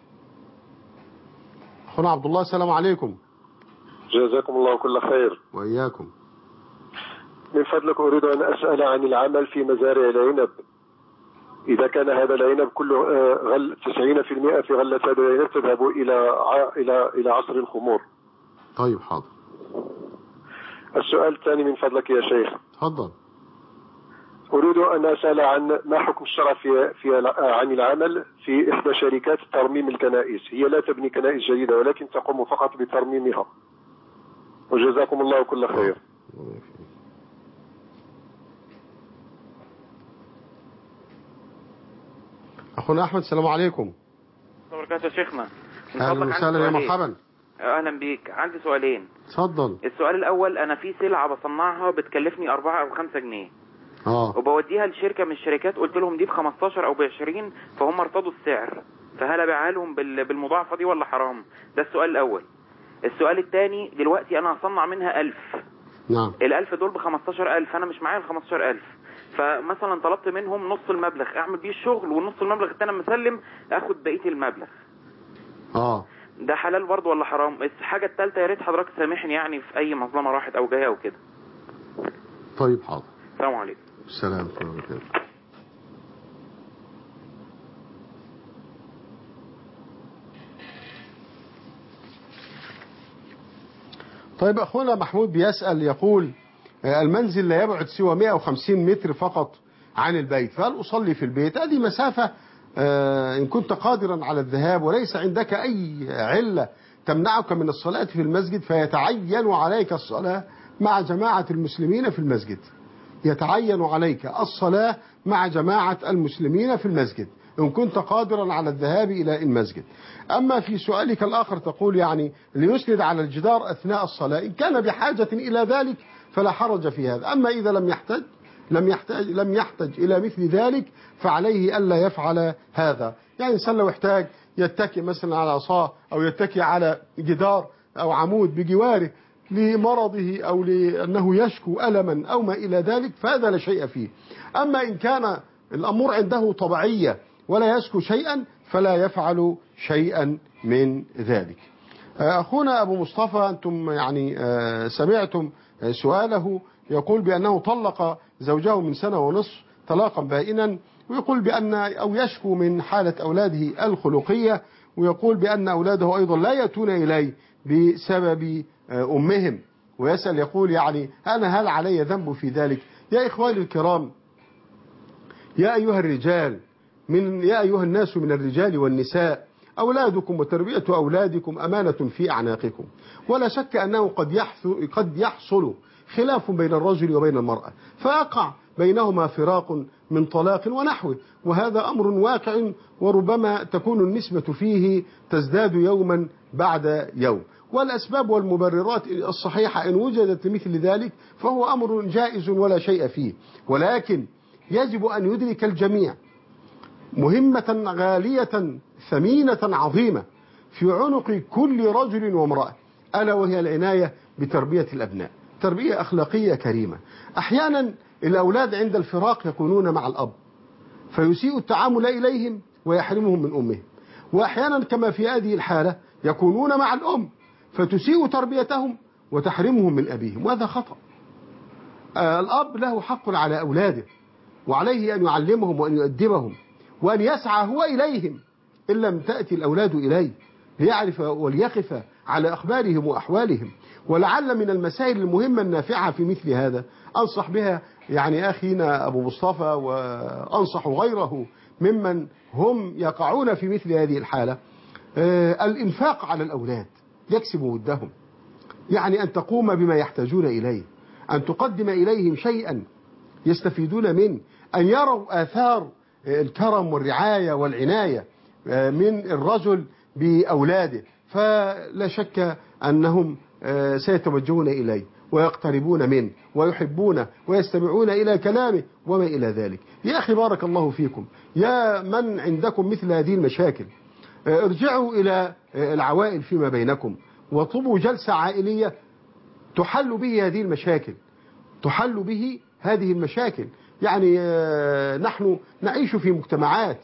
اخونا عبد الله السلام عليكم. جزاكم الله كل خير. واياكم. من فضلك اريد ان اسال عن العمل في مزارع العنب. إذا كان هذا العنب كله غل تسعين بالمئة في غلة هذا العنب تذهب إلى إلى إلى عصر الخمور. طيب حاضر. السؤال الثاني من فضلك يا شيخ. تفضل. أريد أن أسأل عن ما حكم الشرع في في عن العمل في إحدى شركات ترميم الكنائس. هي لا تبني كنائس جديدة ولكن تقوم فقط بترميمها. وجزاكم الله كل خير. أخونا أحمد السلام عليكم. وبركاته يا شيخنا. أهلا وسهلا يا مرحبا. أهلا بيك. عندي سؤالين. اتفضل. السؤال الأول، أنا في سلعة بصنعها بتكلفني أربعة أو خمسة جنيه. اه. وبوديها لشركة من الشركات، قلت لهم دي بخمستاشر أو بعشرين، فهم ارتضوا السعر، فهل أبيعها لهم بالمضاعفة دي ولا حرام؟ ده السؤال الأول. السؤال الثاني، دلوقتي أنا هصنع منها ألف. نعم. الألف دول بخمستاشر ألف، أنا مش معايا الخمستاشر ألف، فمثلا طلبت منهم نص المبلغ اعمل بيه الشغل، والنص المبلغ التاني مسلم اخد بقيه المبلغ. اه ده حلال برضه ولا حرام؟ الحاجه الثالثه، يا ريت حضرتك تسامحني يعني في اي مظلمه راحت او جايه او كده. طيب حاضر. السلام عليكم. السلام ورحمه الله وبركاته. طيب اخونا محمود بيسأل يقول المنزل لا يبعد سوى مئة وخمسين متر فقط عن البيت، فهل أصلي في البيت؟ هذه مسافة إن كنت قادرا على الذهاب وليس عندك أي علة تمنعك من الصلاة في المسجد، فيتعين عليك الصلاة مع جماعة المسلمين في المسجد. يتعين عليك الصلاة مع جماعة المسلمين في المسجد إن كنت قادرا على الذهاب إلى المسجد. أما في سؤالك الآخر تقول يعني ليسند على الجدار أثناء الصلاة، إن كان بحاجة إلى ذلك فلا حرج في هذا. أما إذا لم يحتاج لم يحتاج لم يحتاج إلى مثل ذلك فعليه ألا يفعل هذا. يعني الإنسان لو احتاج يتكي مثلا على عصاه أو يتكي على جدار أو عمود بجواره لمرضه أو لأنه يشكو ألما أو ما إلى ذلك فهذا لا شيء فيه. أما إن كان الأمور عنده طبيعية ولا يشكو شيئا فلا يفعل شيئا من ذلك. أخونا أبو مصطفى أنتم يعني سمعتم سؤاله، يقول بأنه طلق زوجه من سنة ونصف طلاقا بائنا، ويقول بأن أو يشكو من حالة أولاده الخلقية، ويقول بأن أولاده أيضا لا يأتون إليه بسبب أمهم، ويسأل يقول يعني أنا هل علي ذنب في ذلك؟ يا إخواني الكرام، يا أيها الرجال من يا أيها الناس من الرجال والنساء، أولادكم وتربية أولادكم أمانة في أعناقكم، ولا شك أنه قد قد يحصل خلاف بين الرجل وبين المرأة فيقع بينهما فراق من طلاق ونحوه، وهذا أمر واقع وربما تكون النسبة فيه تزداد يوما بعد يوم. والأسباب والمبررات الصحيحة إن وجدت مثل ذلك فهو أمر جائز ولا شيء فيه، ولكن يجب أن يدرك الجميع مهمة غالية ثمينة عظيمة في عنق كل رجل وامرأة، ألا وهي العناية بتربية الأبناء، تربية أخلاقية كريمة. أحيانا الأولاد عند الفراق يكونون مع الأب، فيسيء التعامل إليهم ويحرمهم من أمهم. وأحيانا كما في هذه الحالة يكونون مع الأم فتسيء تربيتهم وتحرمهم من أبيهم، وهذا خطأ. آه الأب له حق على أولاده، وعليه أن يعلمهم وأن يؤدبهم وأن يسعى هو إليهم إن لم تأتي الأولاد إليه ليعرف وليقف على أخبارهم وأحوالهم. ولعل من المسائل المهمة النافعة في مثل هذا أنصح بها يعني أخينا أبو مصطفى، وأنصح غيره ممن هم يقعون في مثل هذه الحالة، آه الإنفاق على الأولاد يكسب ودهم، يعني أن تقوم بما يحتاجون إليه، أن تقدم إليهم شيئا يستفيدون منه، أن يروا آثار الكرم والرعاية والعناية من الرجل بأولاده، فلا شك أنهم سيتوجهون إليه ويقتربون منه ويحبونه ويستمعون إلى كلامه وما إلى ذلك. يا أخي بارك الله فيكم، يا من عندكم مثل هذه المشاكل ارجعوا إلى العوائل فيما بينكم واطلبوا جلسة عائلية تحل به هذه المشاكل، تحل به هذه المشاكل. يعني نحن نعيش في مجتمعات،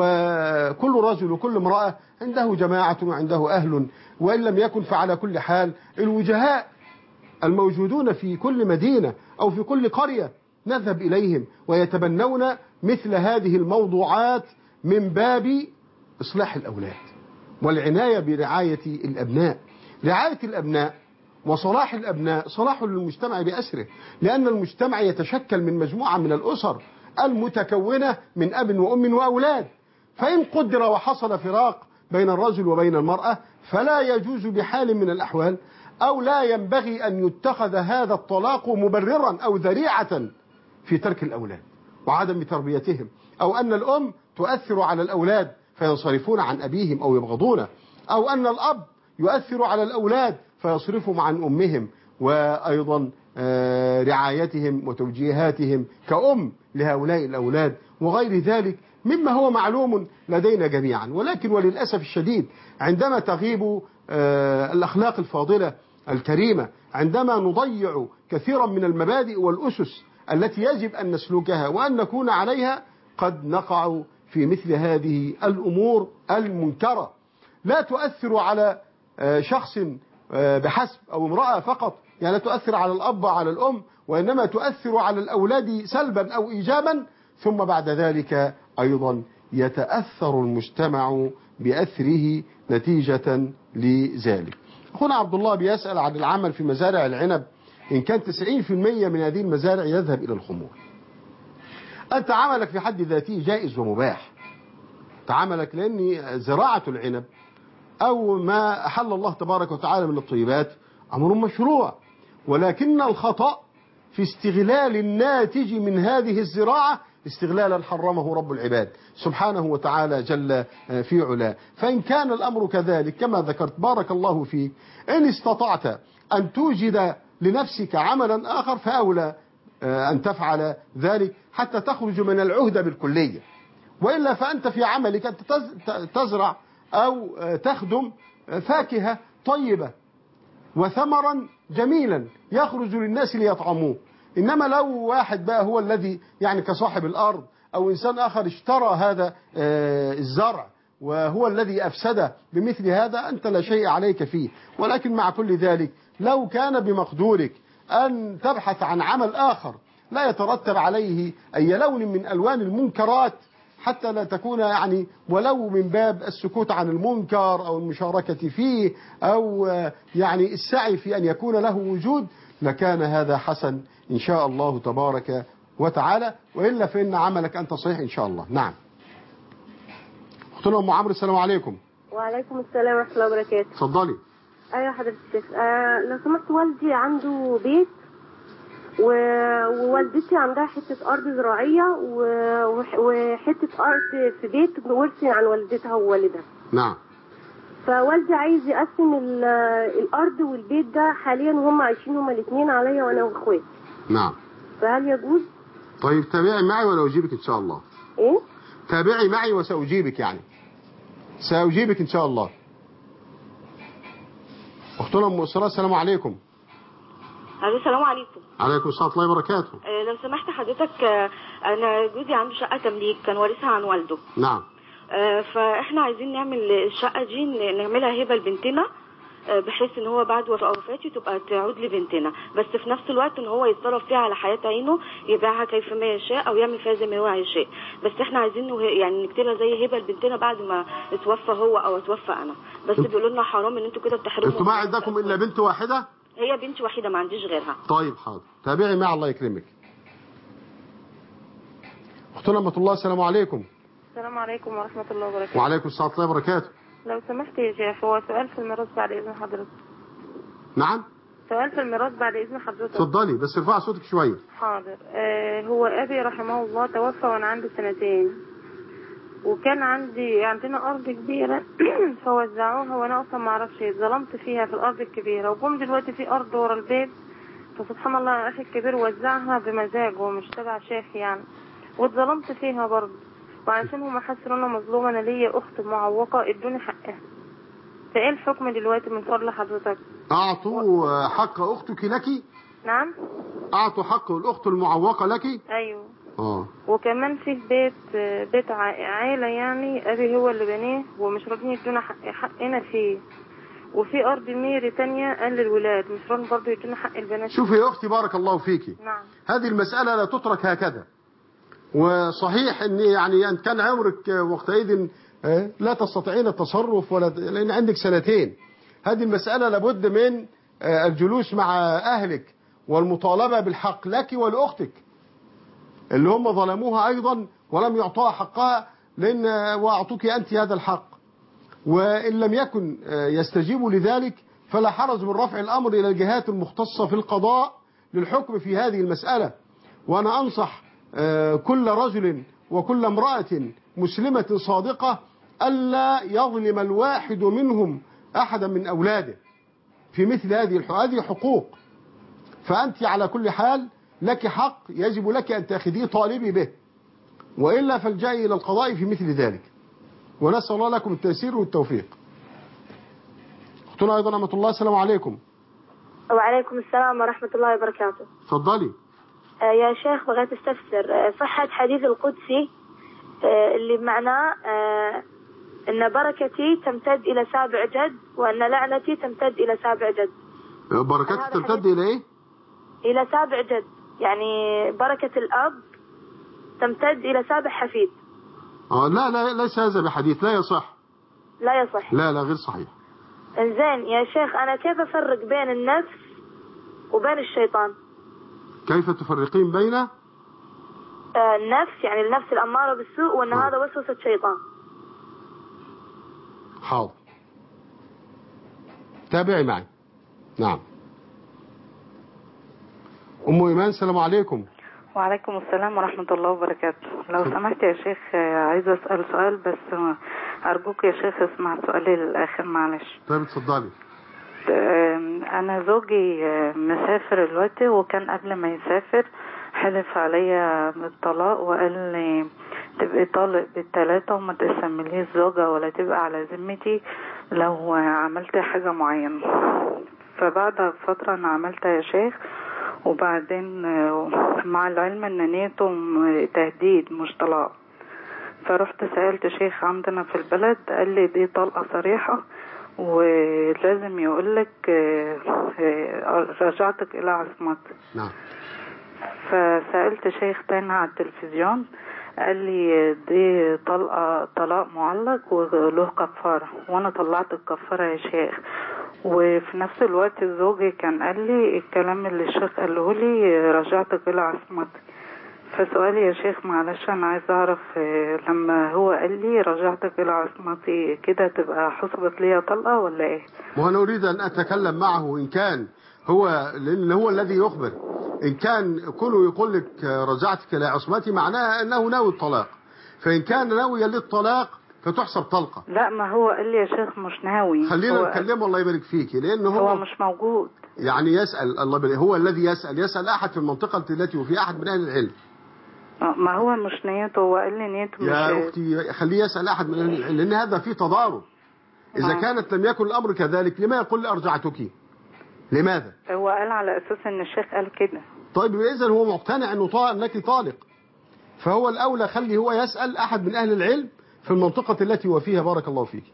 وكل رجل وكل امرأة عنده جماعة وعنده أهل، وإن لم يكن فعلى كل حال الوجهاء الموجودون في كل مدينة أو في كل قرية نذهب إليهم ويتبنون مثل هذه الموضوعات من باب إصلاح الأولاد والعناية برعاية الأبناء. رعاية الأبناء وصلاح الأبناء صلاح للمجتمع بأسره، لأن المجتمع يتشكل من مجموعة من الأسر المتكونة من أب وأم وأولاد، فإن قدر وحصل فراق بين الرجل وبين المرأة فلا يجوز بحال من الأحوال أو لا ينبغي أن يتخذ هذا الطلاق مبررا أو ذريعة في ترك الأولاد وعدم تربيتهم، أو أن الأم تؤثر على الأولاد فينصرفون عن أبيهم أو يبغضونه، أو أن الأب يؤثر على الأولاد فيصرفهم عن أمهم وأيضا رعايتهم وتوجيهاتهم كأم لهؤلاء الأولاد وغير ذلك مما هو معلوم لدينا جميعا. ولكن وللأسف الشديد عندما تغيب الأخلاق الفاضلة الكريمة، عندما نضيع كثيرا من المبادئ والأسس التي يجب أن نسلكها وأن نكون عليها، قد نقع في مثل هذه الأمور المنكرة لا تؤثر على شخص بحسب أو امرأة فقط، يعني لا تؤثر على الأب وعلى الأم، وإنما تؤثر على الأولاد سلبا أو إيجابا، ثم بعد ذلك أيضا يتأثر المجتمع بأثره نتيجة لذلك. أخونا عبد الله بيسأل عن العمل في مزارع العنب، إن كان تسعين بالمئة من هذه المزارع يذهب إلى الخمور. أنت عملك في حد ذاته جائز ومباح، تعملك لأن زراعة العنب أو ما أحل الله تبارك وتعالى من الطيبات أمر مشروع، ولكن الخطأ في استغلال الناتج من هذه الزراعة استغلالا حرمه رب العباد سبحانه وتعالى جل في علاه. فإن كان الأمر كذلك كما ذكرت بارك الله فيك، إن استطعت أن توجد لنفسك عملا آخر فأولى أن تفعل ذلك حتى تخرج من العهدة بالكلية، وإلا فأنت في عملك أنت تزرع أو تخدم فاكهة طيبة وثمرا جميلا يخرج للناس ليطعموه. إنما لو واحد بقى هو الذي يعني كصاحب الأرض أو إنسان آخر اشترى هذا الزرع وهو الذي أفسده بمثل هذا، أنت لا شيء عليك فيه. ولكن مع كل ذلك لو كان بمقدورك أن تبحث عن عمل آخر لا يترتب عليه أي لون من ألوان المنكرات، حتى لا تكون يعني ولو من باب السكوت عن المنكر أو المشاركة فيه أو يعني السعي في أن يكون له وجود، لكان هذا حسن إن شاء الله تبارك وتعالى، وإلا فإن عملك أنت صحيح إن شاء الله. نعم. أختنا أم عمرو السلام عليكم. وعليكم السلام ورحمة الله وبركاته. اتفضلي. أيوة حضرتك، آه لو سمحت، والدي عنده بيت ووالدتي عندها حتة أرض زراعية وحتة أرض في بيت ورثي عن والدتها ووالدها. نعم. فوالدي عايز يقسم الأرض والبيت ده حاليا وهم عايشين هما الاثنين عليا وأنا وأخواتي. نعم. فهل يجوز؟ طيب تابعي معي ولا أجيبك إن شاء الله. إيه؟ تابعي معي وسأجيبك، يعني سأجيبك إن شاء الله. أختنا أم أسراء السلام عليكم. السلام عليكم. عليكم السلام ورحمة الله وبركاته. آه لو سمحت حضرتك، آه انا جوزي عنده شقة تمليك كان وارثها عن والده. نعم. آه فاحنا عايزين نعمل الشقة دي نعملها هبة لبنتنا، آه بحيث ان هو بعد وفاتي تبقى تعود لبنتنا، بس في نفس الوقت ان هو يتصرف فيها على حياة عينه، يبيعها كيفما يشاء او يعمل فيها زي ما هو يشاء، بس احنا عايزين يعني نكتبها زي هبة لبنتنا بعد ما اتوفى هو او اتوفى انا، بس بيقولوا لنا حرام ان انتوا كده بتحرموا. انتوا ما عندكم الا بنت واحدة؟ هي بنت وحيدة ما عنديش غيرها. طيب حاضر، تابعي معي الله يكرمك. اختنا أمة الله السلام عليكم. السلام عليكم ورحمة الله وبركاته. وعليكم السلام ورحمة الله وبركاته. لو سمحت يا شيخ، هو سؤال في الميراث بعد إذن حضرتك. نعم؟ سؤال في الميراث بعد إذن حضرتك. اتفضلي بس ارفعي صوتك شوية. حاضر. آه هو أبي رحمه الله توفى وأنا عندي سنتين، وكان عندي عندنا أرض كبيرة فوزعوها وأنا أصلا ما أعرفش، اتظلمت فيها في الأرض الكبيرة، وقوم دلوقتي في أرض ورا البيت، فسبحان الله أخي الكبير وزعها بمزاجه ومش تبع شيخ يعني، واتظلمت فيها برضه، وعشان هم حسوا ان انا مظلومه، انا ليا اخت معوقه ادوني حقها، فايه الحكم دلوقتي من فضل حضرتك؟ اعطوا حق اختك لك؟ نعم. اعطوا حق الاخت المعوقه لك؟ ايوه. اه. وكمان في بيت بيت عائله يعني ابي هو اللي بنيه ومش راضيين يدونا حق حقنا فيه، وفي ارض ميري تانية قال للولاد مش راضيين برضه يدونا حق البنات. شوفي يا اختي بارك الله فيكي. نعم. هذه المساله لا تترك هكذا، وصحيح ان يعني انت كان عمرك وقتئذ لا تستطيعين التصرف ولا لان عندك سنتين، هذه المسألة لابد من الجلوس مع اهلك والمطالبة بالحق لك ولأختك اللي هم ظلموها ايضا ولم يعطوها حقها، لان واعطوك انت هذا الحق، وان لم يكن يستجيبوا لذلك فلا حرج من رفع الامر الى الجهات المختصة في القضاء للحكم في هذه المسألة. وانا انصح كل رجل وكل امرأة مسلمة صادقة ألا يظلم الواحد منهم أحدا من أولاده في مثل هذه هذه حقوق، فأنت على كل حال لك حق يجب لك أن تأخذيه طالبي به، وإلا فالجأي إلى القضاء في مثل ذلك، ونسأل الله لكم التيسير والتوفيق. أختنا أيضا رحمة الله السلام عليكم. وعليكم السلام ورحمة الله وبركاته. تفضلي. يا شيخ بغيت استفسر صحة حديث القدسي اللي بمعناه ان بركتي تمتد الى سابع جد وان لعنتي تمتد الى سابع جد. بركتي تمتد الى ايه؟ الى سابع جد، يعني بركة الاب تمتد الى سابع حفيد. اه لا لا ليس هذا بحديث، لا يصح. لا يصح. لا لا غير صحيح. انزين يا شيخ انا كيف افرق بين النفس وبين الشيطان؟ كيف تفرقين بين آه النفس، يعني النفس الأمارة بالسوء، وأن هذا وسوسة شيطان؟ حاضر، تابعي معي. نعم. أم إيمان السلام عليكم. وعليكم السلام ورحمة الله وبركاته. لو سمحت يا شيخ عايزة أسأل سؤال، بس أرجوك يا شيخ اسمع سؤالي للآخر معلش. طيب اتفضلي. أنا زوجي مسافر دلوقتي، وكان قبل ما يسافر حلف عليا بالطلاق وقال لي تبقي طالق بالثلاثة وما تسمليش زوجة ولا تبقى على ذمتي لو عملت حاجة معينة. فبعد فترة أنا عملتها يا شيخ، وبعدين مع العلم ان نيته تهديد مش طلاق، فرحت سألت شيخ عندنا في البلد قال لي دي طلقة صريحة ولازم يقولك رجعتك الى عصمتك. نعم. فسألت شيخ تاني على التلفزيون قال لي دي طلقة طلاق معلق وله كفارة، وانا طلعت الكفارة يا شيخ. وفي نفس الوقت زوجي كان قال لي الكلام اللي الشيخ قاله لي رجعتك الى عصمتك. فسؤالي يا شيخ معلش انا عايز اعرف لما هو قال لي رجعتك الى عصمتي كده تبقى حسبت لي طلقة ولا ايه؟ وانا اريد ان اتكلم معه ان كان هو لان هو الذي يخبر، ان كان كله يقول لك رجعتك الى عصمتي معناها انه ناوي الطلاق، فان كان ناوي للطلاق فتحسب طلقة. لا ما هو قال لي يا شيخ مش ناوي. خلينا نكلمه الله يبارك فيكي، لانه هو, هو مش موجود. يعني يسأل الله يبارك، هو الذي يسأل يسأل احد في المنطقة التي وفي احد من اهل العلم. ما هو مش نيته، هو قال لي نيته مش. يا اختي خليه يسأل احد من اهل العلم، لان هذا فيه تضارب. اذا آه. كانت لم يكن الامر كذلك لما يقول لي ارجعتك؟ لماذا؟ هو قال على أساس أن الشيخ قال كده. طيب إذا هو مقتنع أنه طالق أنك طالق، فهو الأولى خلي هو يسأل أحد من أهل العلم في المنطقة التي هو فيها. بارك الله فيك.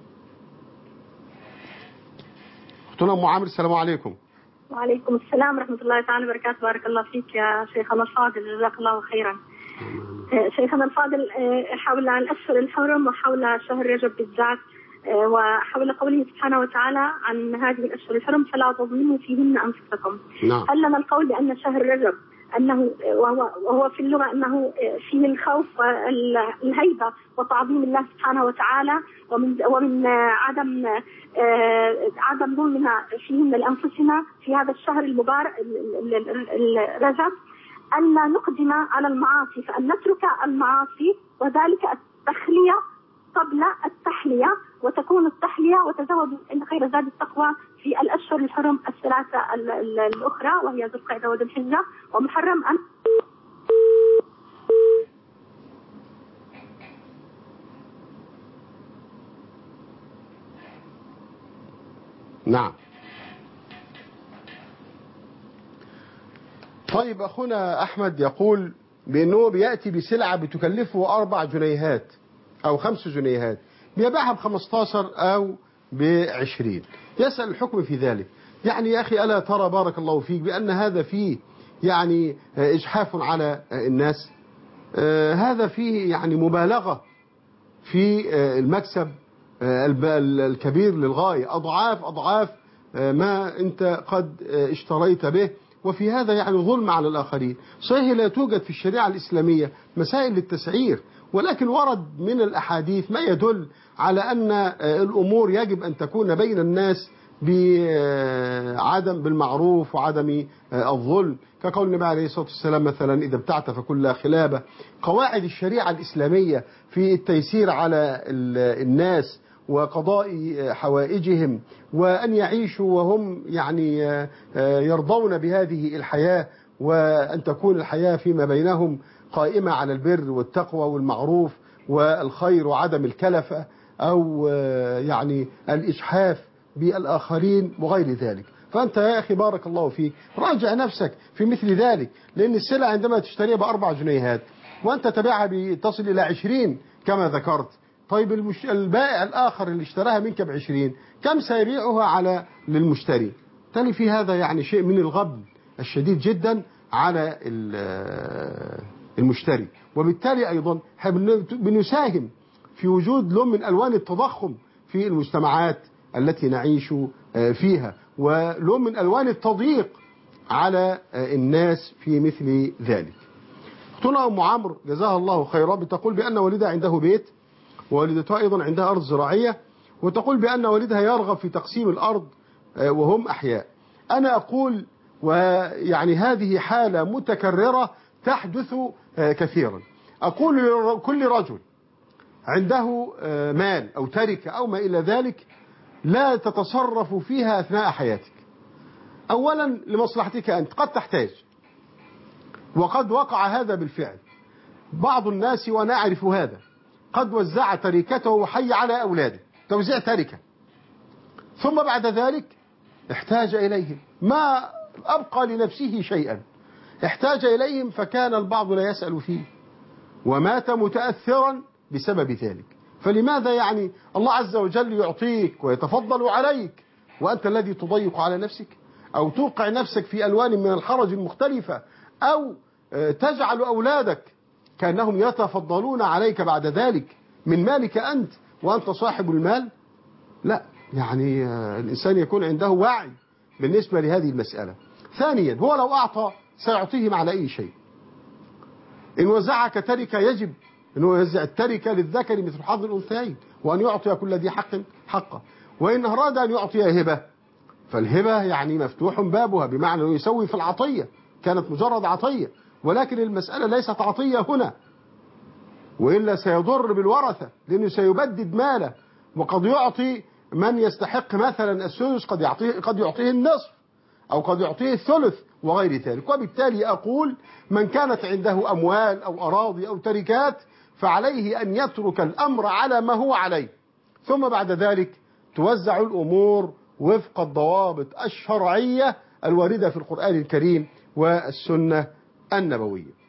أختنا أم عامر السلام عليكم. وعليكم السلام ورحمة الله تعالى وبركاته. بارك الله فيك يا شيخنا الفاضل، جزاك الله خيرا. شيخنا الفاضل، حول الأشهر الحرم وحول شهر رجب بالذات، وحول قوله سبحانه وتعالى عن هذه الأشهر الحرم فلا تظلموا فيهن أنفسكم. نعم. هل لنا القول بأن شهر رجب أنه وهو, وهو في اللغة أنه فيه الخوف والهيبة وتعظيم الله سبحانه وتعالى، ومن ومن عدم عدم ظلمنا فيهن لأنفسنا في هذا الشهر المبارك رجب، ألا نقدم على المعاصي، فأن نترك المعاصي وذلك التخلية قبل التحلية، وتكون التحلية وتزودوا إن خير زاد التقوى في الأشهر الحرم الثلاثة الأخرى وهي ذو القعدة وذو الحجة ومحرم أن نعم. طيب أخونا أحمد يقول بأنه بيأتي بسلعة بتكلفه أربع جنيهات أو خمس جنيهات، بيبيعها بخمستاشر أو بعشرين، يسأل الحكم في ذلك. يعني يا أخي ألا ترى بارك الله فيك بأن هذا فيه يعني إجحاف على الناس؟ آه هذا فيه يعني مبالغة في آه المكسب آه الكبير للغاية، أضعاف أضعاف آه ما أنت قد آه اشتريت به، وفي هذا يعني ظلم على الآخرين. صحيح لا توجد في الشريعة الإسلامية مسائل للتسعير، ولكن ورد من الأحاديث ما يدل على أن الأمور يجب أن تكون بين الناس بعدم بالمعروف وعدم الظلم، كقول النبي عليه الصلاة والسلام مثلا إذا ابتعت فكل خلابة. قواعد الشريعة الإسلامية في التيسير على الناس وقضاء حوائجهم وأن يعيشوا وهم يعني يرضون بهذه الحياة، وأن تكون الحياة فيما بينهم قائمة على البر والتقوى والمعروف والخير وعدم الكلفة أو يعني الإجحاف بالآخرين وغير ذلك. فأنت يا أخي بارك الله فيك راجع نفسك في مثل ذلك، لأن السلعة عندما تشتريها بأربع جنيهات وأنت تبيعها بتصل إلى عشرين كما ذكرت، طيب المش... البائع الآخر اللي اشتراها منك بعشرين كم سيبيعها على للمشتري؟ تالي في هذا يعني شيء من الغبن الشديد جدا على المشتري، وبالتالي أيضا بنساهم في وجود لون من ألوان التضخم في المجتمعات التي نعيش فيها، ولون من ألوان التضييق على الناس في مثل ذلك. اختنا أم عمرو جزاها الله خيرا بتقول بأن والدها عنده بيت ووالدتها أيضا عندها أرض زراعية، وتقول بأن والدها يرغب في تقسيم الأرض وهم أحياء. أنا أقول ويعني هذه حالة متكررة تحدث كثيرا. أقول لكل رجل عنده مال أو تركة أو ما إلى ذلك لا تتصرف فيها أثناء حياتك. أولا لمصلحتك أنت، قد تحتاج، وقد وقع هذا بالفعل. بعض الناس وأنا أعرف هذا قد وزع تركته وحي على أولاده توزيع تركة، ثم بعد ذلك احتاج إليهم، ما أبقى لنفسه شيئا، احتاج إليهم فكان البعض لا يسأل فيه ومات متأثرا بسبب ذلك. فلماذا يعني الله عز وجل يعطيك ويتفضل عليك وأنت الذي تضيق على نفسك أو توقع نفسك في ألوان من الحرج المختلفة، أو تجعل أولادك كأنهم يتفضلون عليك بعد ذلك من مالك أنت وأنت صاحب المال؟ لا، يعني الإنسان يكون عنده وعي بالنسبة لهذه المسألة. ثانيا هو لو أعطى سيعطيهم على أي شيء. إن وزعك تركة يجب أن يوزع التركة للذكر مثل حظ الأنثيين، وأن يعطي كل ذي حق حقه. وإن أراد أن يعطي هبة فالهبة يعني مفتوح بابها، بمعنى أنه يسوي في العطية، كانت مجرد عطية، ولكن المسألة ليست عطية هنا، وإلا سيضر بالورثة لأنه سيبدد ماله، وقد يعطي من يستحق مثلا السدس قد يعطيه قد يعطيه النصف أو قد يعطيه الثلث وغير ذلك. وبالتالي أقول من كانت عنده أموال أو أراضي أو تركات فعليه أن يترك الأمر على ما هو عليه، ثم بعد ذلك توزع الأمور وفق الضوابط الشرعية الواردة في القرآن الكريم والسنة النبوية.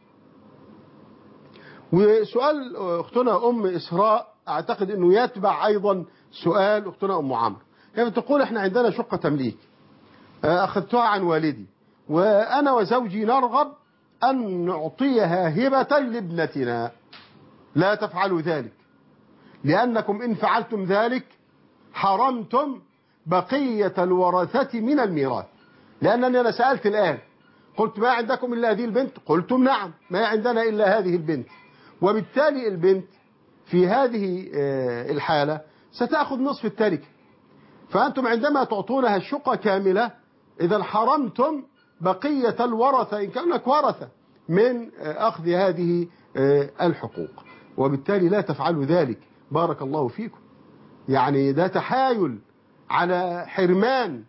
وسؤال أختنا أم إسراء أعتقد أنه يتبع أيضا سؤال أختنا أم عمرو. يعني تقول إحنا عندنا شقة تمليك أخذتها عن والدي، وأنا وزوجي نرغب أن نعطيها هبة لابنتنا. لا تفعلوا ذلك، لأنكم إن فعلتم ذلك حرمتم بقية الورثة من الميراث. لأنني أنا سألت الآن قلت ما عندكم إلا هذه البنت؟ قلتم نعم، ما عندنا إلا هذه البنت. وبالتالي البنت في هذه الحالة ستأخذ نصف التركة، فأنتم عندما تعطونها الشقة كاملة إذا حرمتم بقية الورثة إن كانوا لك ورثة من أخذ هذه الحقوق، وبالتالي لا تفعلوا ذلك. بارك الله فيكم. يعني ده تحايل على حرمان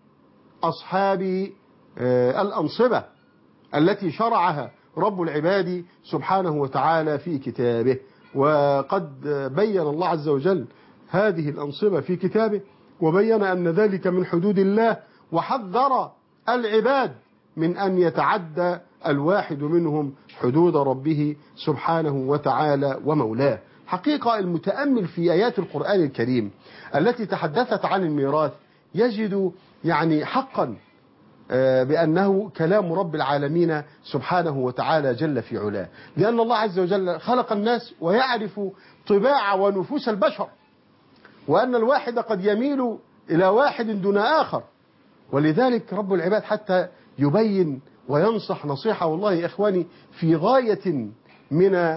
أصحاب الأنصبة التي شرعها رب العباد سبحانه وتعالى في كتابه. وقد بين الله عز وجل هذه الأنصبة في كتابه، وبين أن ذلك من حدود الله، وحذر العباد من أن يتعدى الواحد منهم حدود ربه سبحانه وتعالى ومولاه. حقيقة المتأمل في آيات القرآن الكريم التي تحدثت عن الميراث يجد يعني حقا بأنه كلام رب العالمين سبحانه وتعالى جل في علاه، لأن الله عز وجل خلق الناس ويعرف طباع ونفوس البشر، وأن الواحد قد يميل إلى واحد دون آخر. ولذلك رب العباد حتى يبين وينصح نصيحة والله يا إخواني في غاية من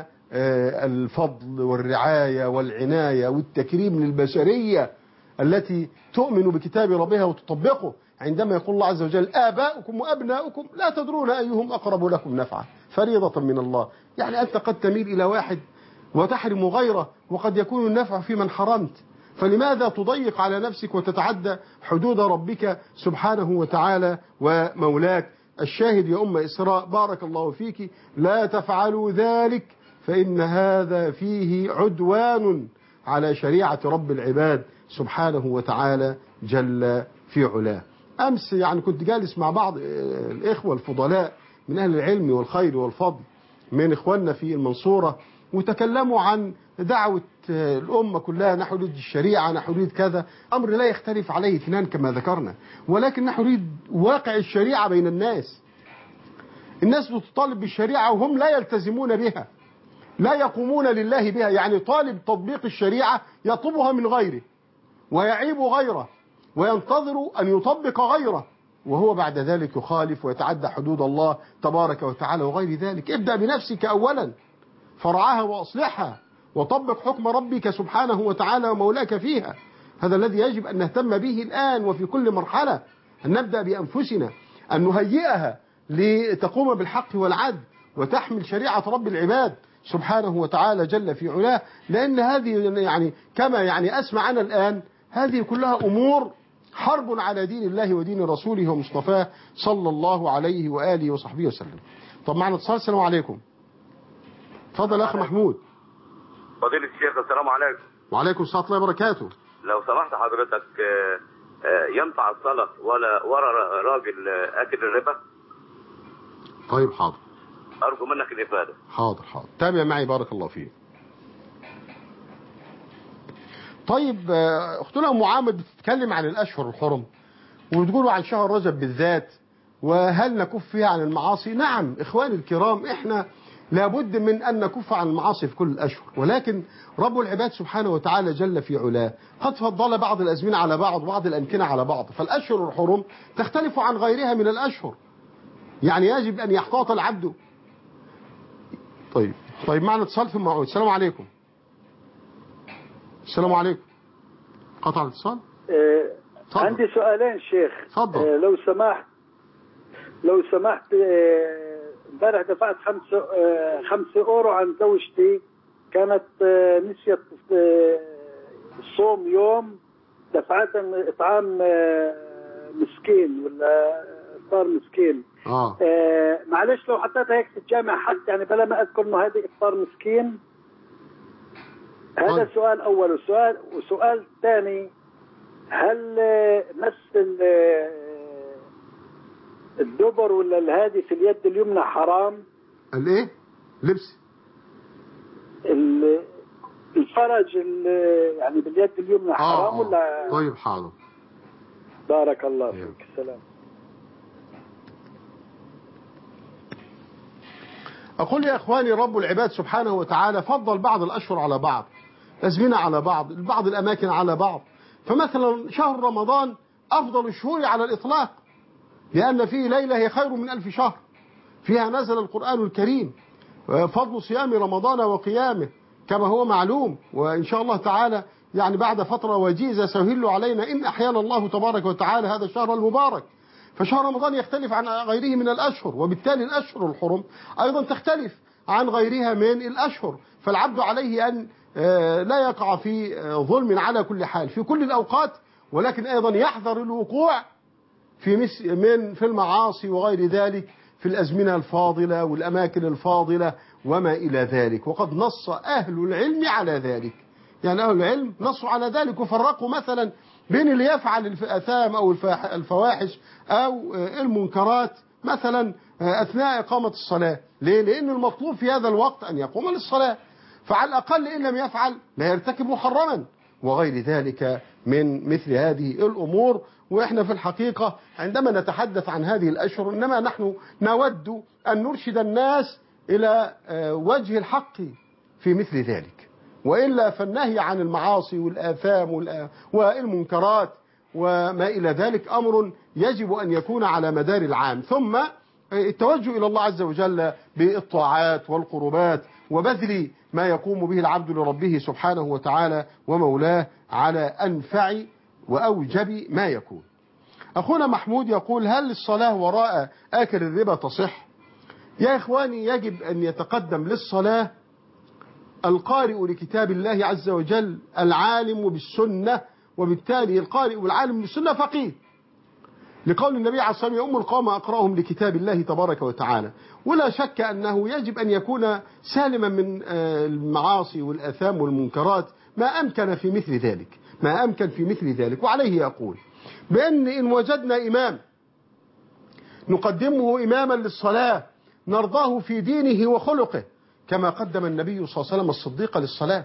الفضل والرعاية والعناية والتكريم للبشرية التي تؤمن بكتاب ربها وتطبقه، عندما يقول الله عز وجل آباؤكم وأبناؤكم لا تدرون أيهم أقرب لكم نفعا فريضة من الله. يعني أنت قد تميل إلى واحد وتحرم غيره، وقد يكون النفع في من حرمت، فلماذا تضيق على نفسك وتتعدى حدود ربك سبحانه وتعالى ومولاك؟ الشاهد يا أم إسراء بارك الله فيك، لا تفعلوا ذلك، فإن هذا فيه عدوان على شريعة رب العباد سبحانه وتعالى جل في علاه. أمس يعني كنت جالس مع بعض الإخوة الفضلاء من أهل العلم والخير والفضل من إخواننا في المنصورة، وتكلموا عن دعوة الأمة كلها نحو نريد الشريعة، نحو نريد كذا، أمر لا يختلف عليه اثنان كما ذكرنا، ولكن نحن نريد واقع الشريعة بين الناس. الناس بتطالب بالشريعة وهم لا يلتزمون بها، لا يقومون لله بها. يعني طالب تطبيق الشريعة يطلبها من غيره ويعيب غيره وينتظر أن يطبق غيره، وهو بعد ذلك يخالف ويتعدى حدود الله تبارك وتعالى وغير ذلك. ابدأ بنفسك أولا فرعاها وأصلحها وطبق حكم ربك سبحانه وتعالى ومولاك فيها. هذا الذي يجب أن نهتم به الآن وفي كل مرحلة، أن نبدأ بأنفسنا، أن نهيئها لتقوم بالحق والعدل وتحمل شريعة رب العباد سبحانه وتعالى جل في علاه. لأن هذه يعني كما يعني أسمع أنا الآن هذه كلها أمور حرب على دين الله ودين رسوله ومصطفاه صلى الله عليه وآله وصحبه وسلم. طب معنا اتصال. السلام عليكم. تفضل أخي محمود. فضيلة الشيخ السلام عليكم. وعليكم السلام ورحمة الله وبركاته. لو سمحت حضرتك ينفع الصلاة ولا ورا راجل أكل الربا؟ طيب حاضر، أرجو منك الإفادة. حاضر حاضر، تابع معي بارك الله فيك. طيب أختنا أم عامر بتتكلم عن الأشهر الحرم وبتقولوا عن شهر رجب بالذات، وهل نكف فيها عن المعاصي؟ نعم إخواني الكرام، إحنا لابد من أن نكف عن المعاصي في كل الأشهر، ولكن رب العباد سبحانه وتعالى جل في علاه قد فضل بعض الأزمنة على بعض وبعض الأمكنة على بعض، فالأشهر الحرم تختلف عن غيرها من الأشهر، يعني يجب أن يحتاط العبد. طيب طيب معنا اتصال في الموعود. السلام عليكم. السلام عليكم. قطع الاتصال. أه عندي سؤالين شيخ. تفضل. أه لو سمحت لو سمحت امبارح أه دفعت خمسة أه خمسة اورو عن زوجتي، كانت أه نسيت أه الصوم يوم، دفعت اطعام أه مسكين ولا افطار مسكين. اه, آه معلش لو حطيتها هيك في الجامع حتى يعني بلا ما اذكر انه هذه افطار مسكين. هذا طيب. سؤال اول. وسؤال وسؤال ثاني هل مس الدبر ولا الهادي في اليد اليمنى حرام؟ الايه؟ لبس الفرج يعني باليد اليمنى حرام آه ولا؟ طيب حاضر. بارك الله فيك. السلام. أقول يا إخواني، رب العباد سبحانه وتعالى فضل بعض الأشهر على بعض، الأزمنة على بعض، بعض الأماكن على بعض. فمثلا شهر رمضان أفضل الشهور على الإطلاق، لأن فيه ليلة هي خير من ألف شهر، فيها نزل القرآن الكريم. فضل صيام رمضان وقيامه كما هو معلوم، وإن شاء الله تعالى يعني بعد فترة وجيزة سيهل علينا إن أحيانا الله تبارك وتعالى هذا الشهر المبارك. فشهر رمضان يختلف عن غيره من الأشهر، وبالتالي الأشهر الحرم أيضا تختلف عن غيرها من الأشهر. فالعبد عليه أن لا يقع في ظلم على كل حال في كل الأوقات، ولكن أيضا يحذر الوقوع في من في المعاصي وغير ذلك في الأزمنة الفاضلة والأماكن الفاضلة وما إلى ذلك. وقد نص أهل العلم على ذلك، يعني أهل العلم نصوا على ذلك وفرقوا مثلا بين اللي يفعل الآثام أو الفواحش أو المنكرات مثلا أثناء إقامة الصلاة. ليه؟ لأن المطلوب في هذا الوقت أن يقوم للصلاة، فعلى الأقل إن لم يفعل لا يرتكب محرما وغير ذلك من مثل هذه الأمور. وإحنا في الحقيقة عندما نتحدث عن هذه الأشهر إنما نحن نود أن نرشد الناس إلى وجه الحق في مثل ذلك، وإلا فالنهي عن المعاصي والآثام والمنكرات وما إلى ذلك أمر يجب أن يكون على مدار العام. ثم التوجه إلى الله عز وجل بالطاعات والقربات وبذل ما يقوم به العبد لربه سبحانه وتعالى ومولاه على أنفع وأوجب ما يكون. أخونا محمود يقول: هل الصلاة وراء آكل الربا تصح؟ يا إخواني، يجب أن يتقدم للصلاة القارئ لكتاب الله عز وجل العالم بالسنة، وبالتالي القارئ والعالم بالسنة فقيه، لقول النبي عليه الصلاة والسلام: يؤم القوم أقرأهم لكتاب الله تبارك وتعالى. ولا شك أنه يجب أن يكون سالما من المعاصي والآثام والمنكرات ما أمكن في مثل ذلك ما أمكن في مثل ذلك وعليه يقول بأن إن وجدنا إمام نقدمه إماما للصلاة نرضاه في دينه وخلقه، كما قدم النبي صلى الله عليه وسلم الصديق للصلاة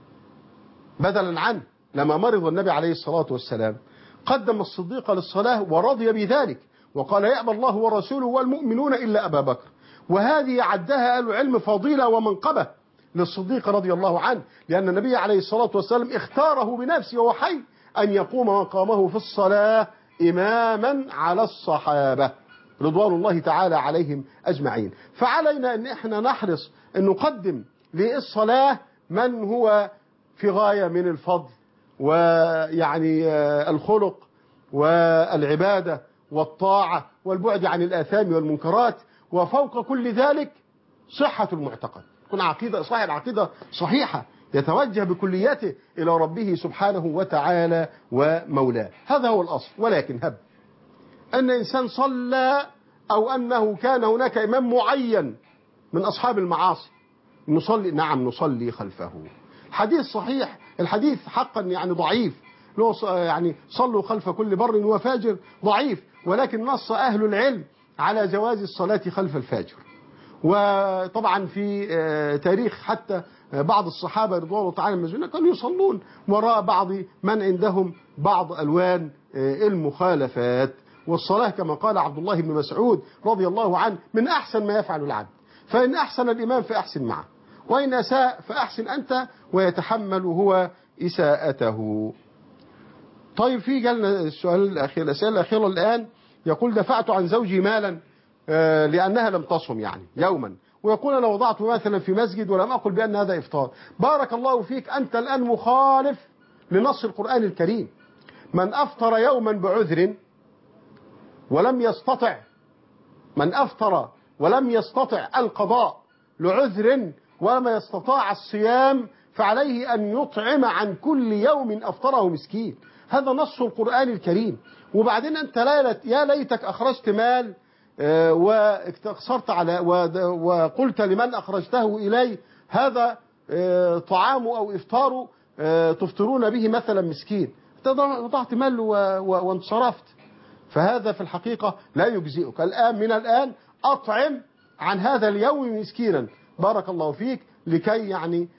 بدلا عنه. لما مرض النبي عليه الصلاة والسلام قدم الصديق للصلاة ورضي بذلك، وقال: يأبى الله ورسوله والمؤمنون إلا أبا بكر. وهذه عدها أهل العلم فضيلة ومنقبة للصديق رضي الله عنه، لأن النبي عليه الصلاة والسلام اختاره بنفسه وهو حي أن يقوم مقامه في الصلاة إماما على الصحابة رضوان الله تعالى عليهم أجمعين. فعلينا أن احنا نحرص أن نقدم للصلاة من هو في غاية من الفضل ويعني الخلق والعبادة والطاعة والبعد عن الآثام والمنكرات، وفوق كل ذلك صحة المعتقد، تكون عقيدة صاحب عقيدة صحيحة يتوجه بكليته إلى ربه سبحانه وتعالى ومولاه. هذا هو الأصل. ولكن هب أن إنسان صلى أو أنه كان هناك إمام معين من أصحاب المعاصي نصلي، نعم نصلي خلفه. حديث صحيح، الحديث حقا يعني ضعيف، يعني صلوا خلف كل بر وفاجر ضعيف، ولكن نص أهل العلم على جواز الصلاة خلف الفاجر. وطبعا في تاريخ حتى بعض الصحابة رضوان الله تعالى عنهم كانوا يصلون وراء بعض من عندهم بعض ألوان المخالفات. والصلاة كما قال عبد الله بن مسعود رضي الله عنه من أحسن ما يفعل العبد، فإن أحسن الإمام فأحسن معه، وإن أساء فأحسن أنت، ويتحمل هو إساءته. طيب، في جالنا السؤال الأخير الأسئلة الأخيرة الآن. يقول: دفعت عن زوجي مالا لأنها لم تصم يعني يوما، ويقول: أنا وضعت مثلا في مسجد ولم أقل بأن هذا إفطار. بارك الله فيك، أنت الآن مخالف لنص القرآن الكريم. من أفطر يوما بعذر ولم يستطع من أفطر ولم يستطع القضاء لعذر وما يستطاع الصيام فعليه أن يطعم عن كل يوم أفطره مسكين. هذا نص القرآن الكريم. وبعدين أنت يا ليتك أخرجت مال واقتصرت على وقلت لمن أخرجته إليه هذا طعام أو إفطار تفطرون به مثلا مسكين. وضعت مال وانصرفت. فهذا في الحقيقة لا يجزئك. الآن من الآن أطعم عن هذا اليوم مسكينا بارك الله فيك، لكي يعني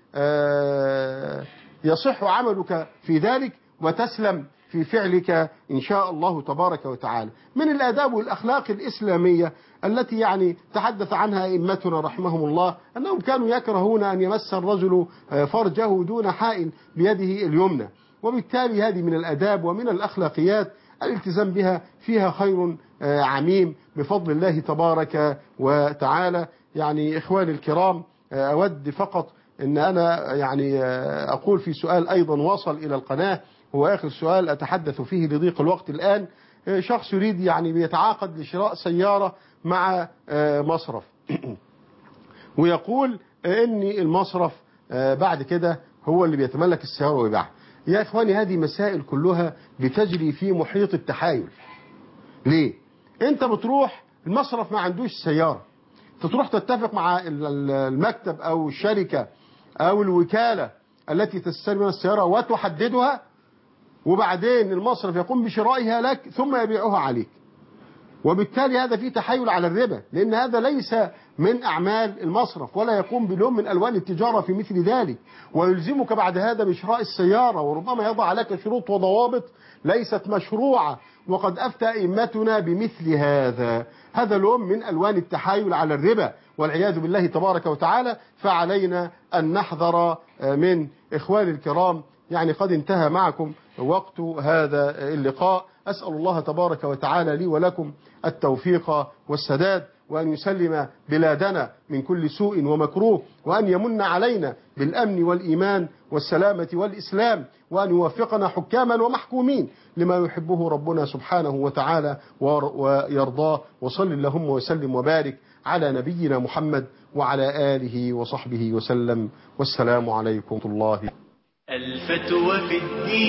يصح عملك في ذلك وتسلم في فعلك إن شاء الله تبارك وتعالى. من الآداب والأخلاق الإسلامية التي يعني تحدث عنها أئمتنا رحمهم الله أنهم كانوا يكرهون أن يمس الرجل فرجه دون حائل بيده اليمنى، وبالتالي هذه من الآداب ومن الأخلاقيات الالتزام بها فيها خير عميم بفضل الله تبارك وتعالى. يعني إخواني الكرام، أود فقط أن أنا يعني أقول في سؤال أيضا وصل إلى القناة، هو آخر سؤال أتحدث فيه لضيق الوقت الآن. شخص يريد يعني بيتعاقد لشراء سيارة مع مصرف ويقول أن المصرف بعد كده هو اللي بيتملك السيارة ويبيعها. يا إخواني هذه مسائل كلها بتجري في محيط التحايل. ليه؟ أنت بتروح المصرف ما عندوش سيارة، تروح تتفق مع المكتب أو الشركة أو الوكالة التي تستلم السيارة وتحددها، وبعدين المصرف يقوم بشرائها لك ثم يبيعها عليك. وبالتالي هذا فيه تحايل على الربا، لأن هذا ليس من أعمال المصرف ولا يقوم بلون من ألوان التجارة في مثل ذلك، ويلزمك بعد هذا بشراء السيارة، وربما يضع لك شروط وضوابط ليست مشروعة، وقد أفتى أئمتنا بمثل هذا. هذا لون من ألوان التحايل على الربا والعياذ بالله تبارك وتعالى. فعلينا أن نحذر من إخواني الكرام. يعني قد انتهى معكم وقت هذا اللقاء. أسأل الله تبارك وتعالى لي ولكم التوفيق والسداد، وأن يسلم بلادنا من كل سوء ومكروه، وأن يمن علينا بالأمن والإيمان والسلامة والإسلام، وأن يوفقنا حكاما ومحكومين لما يحبه ربنا سبحانه وتعالى ويرضاه. وصل اللهم وسلم وبارك على نبينا محمد وعلى آله وصحبه وسلم، والسلام عليكم ورحمة الله. الفتوى في الدين.